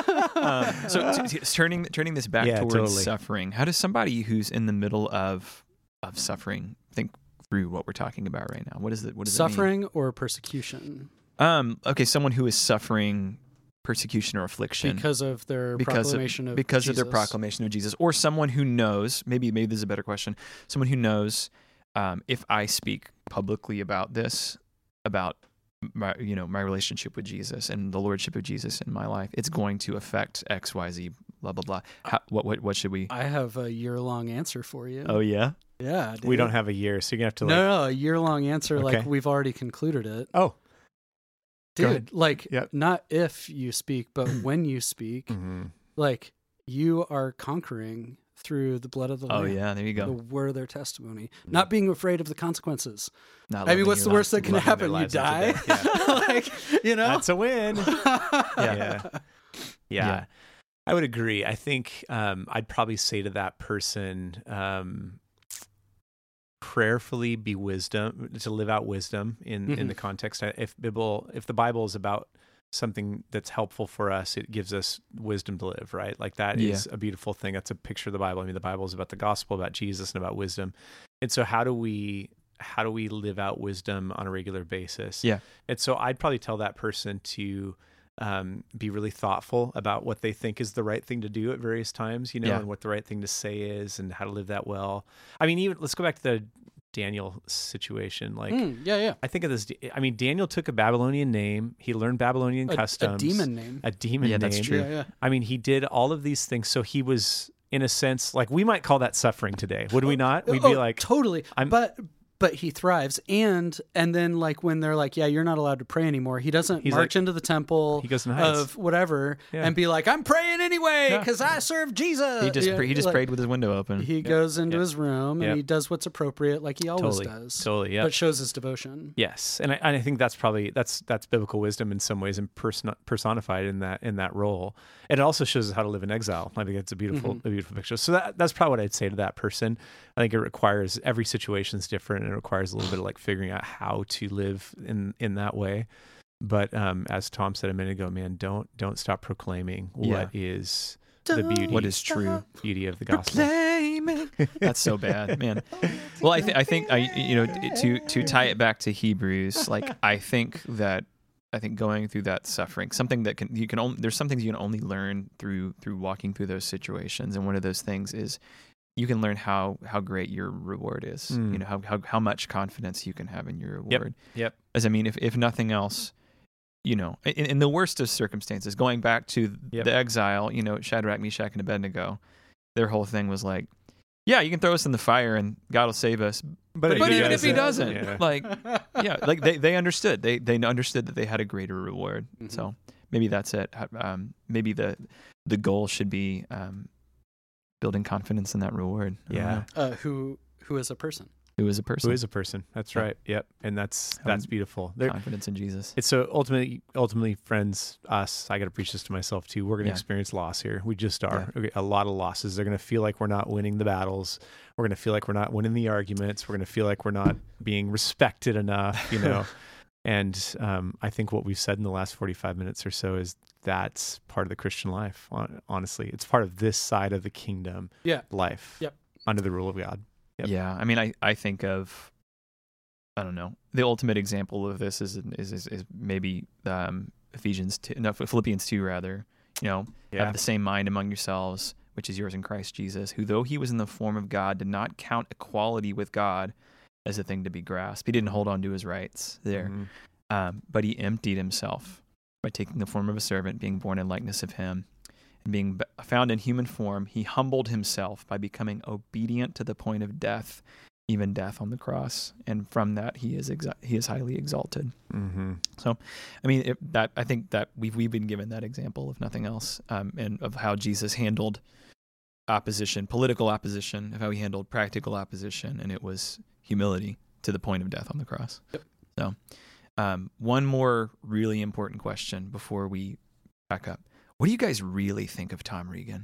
Turning this back towards suffering, how does somebody who's in the middle of suffering think through what we're talking about right now? What does suffering or persecution? Okay, someone who is suffering persecution or affliction because of their proclamation of because Jesus. of their proclamation of Jesus, or someone who knows, maybe this is a better question, someone who knows if I speak publicly about this, about my relationship with Jesus and the lordship of Jesus in my life, it's going to affect X, Y, Z, blah blah blah. What should we? I have a year-long answer for you. Oh yeah, yeah. Dude. We don't have a year, so you're gonna have to. No, a year-long answer. Okay. Like we've already concluded it. Oh. Dude, like not if you speak, but when you speak, like you are conquering through the blood of the Lamb. Oh yeah, there you go. The word of their testimony. Not being afraid of the consequences. I mean, what's the worst that can happen? You die. Like, That's a win. Yeah. I would agree. I think I'd probably say to that person, prayerfully be wisdom, to live out wisdom in the context. If the Bible is about something that's helpful for us, it gives us wisdom to live, right? Like that is a beautiful thing. That's a picture of the Bible. I mean, the Bible is about the gospel, about Jesus, and about wisdom. And so how do we live out wisdom on a regular basis? Yeah. And so I'd probably tell that person to be really thoughtful about what they think is the right thing to do at various times, and what the right thing to say is, and how to live that well. I mean, even let's go back to the Daniel situation. Like, I think of this. I mean, Daniel took a Babylonian name. He learned Babylonian customs. A demon name. Yeah, that's true. Yeah. I mean, he did all of these things. So he was, in a sense, like we might call that suffering today. Would we not? We'd be like, totally. But he thrives, and then like when they're like, you're not allowed to pray anymore, he doesn't march into the temple. He goes and hides. Of whatever and be like, I'm praying anyway because I serve Jesus. He just prayed with his window open. He goes into his room and he does what's appropriate, like he always does. Totally, yeah. But shows his devotion. Yes, and I think that's probably that's biblical wisdom in some ways, and personified in that role. And it also shows us how to live in exile. I think it's a beautiful picture. So that's probably what I'd say to that person. I think it requires, every situation is different, and it requires a little bit of like figuring out how to live in that way. But as Tom said a minute ago, man, don't stop proclaiming what is the beauty, what is true beauty of the gospel. Proclaiming. That's so bad, man. Well, I think to tie it back to Hebrews, like I think going through that suffering, something that there's some things you can only learn through walking through those situations, and one of those things is you can learn how great your reward is. How much confidence you can have in your reward. Yep. As I mean, if nothing else, in the worst of circumstances, going back to the exile, Shadrach, Meshach, and Abednego, their whole thing was like, yeah, you can throw us in the fire and God will save us. But even if he doesn't, they understood. They understood that they had a greater reward. Mm-hmm. So maybe that's it. Maybe the goal should be building confidence in that reward. Yeah. Who is a person? Who is a person? Who is a person? That's right. Yep. And that's beautiful. Confidence in Jesus. It's so ultimately, friends, us, I got to preach this to myself too. We're going to experience loss here. We just are. Yeah. A lot of losses. They're going to feel like we're not winning the battles. We're going to feel like we're not winning the arguments. We're going to feel like we're not being respected enough, And I think what we've said in the last 45 minutes or so is that's part of the Christian life. Honestly, it's part of this side of the kingdom life under the rule of God. Yep. Yeah, I mean, I think of, I don't know, the ultimate example of this is maybe Philippians 2 rather. Have the same mind among yourselves, which is yours in Christ Jesus, who though he was in the form of God, did not count equality with God as a thing to be grasped. He didn't hold on to his rights there, but he emptied himself by taking the form of a servant, being born in likeness of him. And being found in human form, he humbled himself by becoming obedient to the point of death, even death on the cross. And from that, he is highly exalted. Mm-hmm. So, I mean, I think that we've been given that example, if nothing else, and of how Jesus handled opposition, political opposition, of how he handled practical opposition, and it was humility to the point of death on the cross. Yep. So, one more really important question before we back up. What do you guys really think of Tom Regan?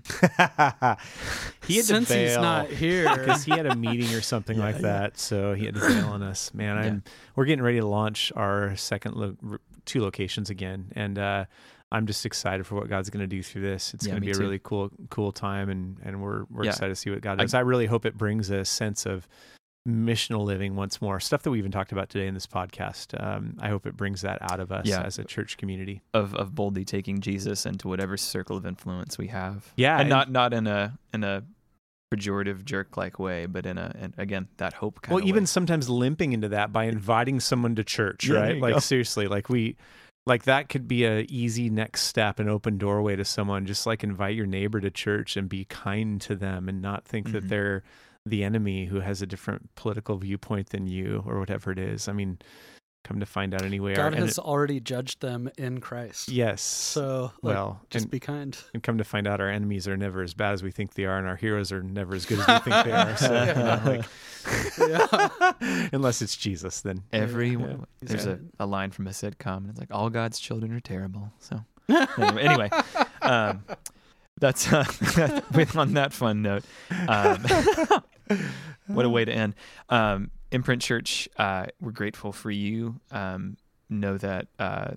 He had Since to bail he's not here because he had a meeting or something like that, so he had to bail on us. Man, we're getting ready to launch our second 2 locations again, and I'm just excited for what God's going to do through this. It's going to be a really cool time, and we're excited to see what God does. I really hope it brings a sense of missional living once more, stuff that we even talked about today in this podcast. I hope it brings that out of us as a church community of boldly taking Jesus into whatever circle of influence we have. Yeah, and not in a pejorative jerk-like way, but and again, that hope kind of way. Even sometimes limping into that by inviting someone to church, right? Like seriously, like that could be a easy next step, an open doorway to someone. Just like invite your neighbor to church and be kind to them and not think that they're the enemy who has a different political viewpoint than you or whatever it is. I mean, come to find out anyway. God has already judged them in Christ. Yes. So just be kind. And come to find out our enemies are never as bad as we think they are, and our heroes are never as good as we think they are. So, unless it's Jesus, then. There's a line from a sitcom, and it's like, all God's children are terrible. So anyway, that's on that fun note. What a way to end. Imprint Church, we're grateful for you. Know that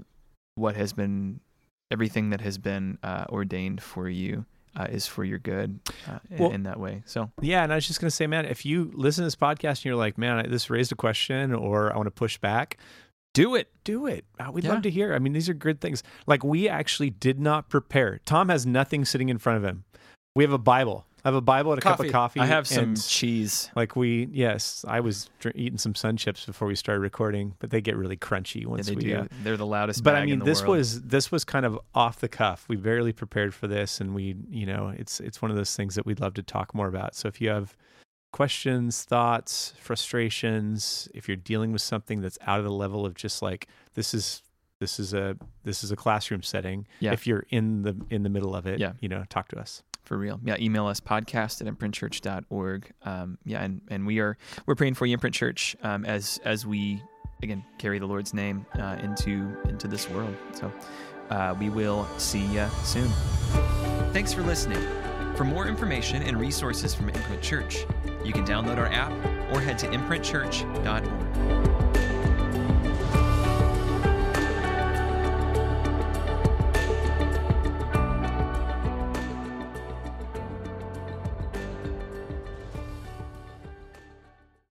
everything that has been ordained for you is for your good in that way. So yeah, and I was just going to say, man, if you listen to this podcast and you're like, man, this raised a question, or I want to push back, do it. We'd love to hear. I mean, these are good things. Like, we actually did not prepare. Tom has nothing sitting in front of him. We have a Bible. I have a Bible and a cup of coffee. I have some cheese. Like I was eating some Sun Chips before we started recording, but they get really crunchy once they do. They're the loudest. But bag I mean, in the world. this was kind of off the cuff. We barely prepared for this, and it's one of those things that we'd love to talk more about. So if you have questions, thoughts, frustrations, if you're dealing with something that's out of the level of just like this is a classroom setting. Yeah. If you're in the middle of it, talk to us. For real. Yeah. Email us podcast@imprintchurch.org. And we're praying for you, Imprint Church, as we again carry the Lord's name into this world. So we will see you soon. Thanks for listening. For more information and resources from Imprint Church, you can download our app or head to imprintchurch.org.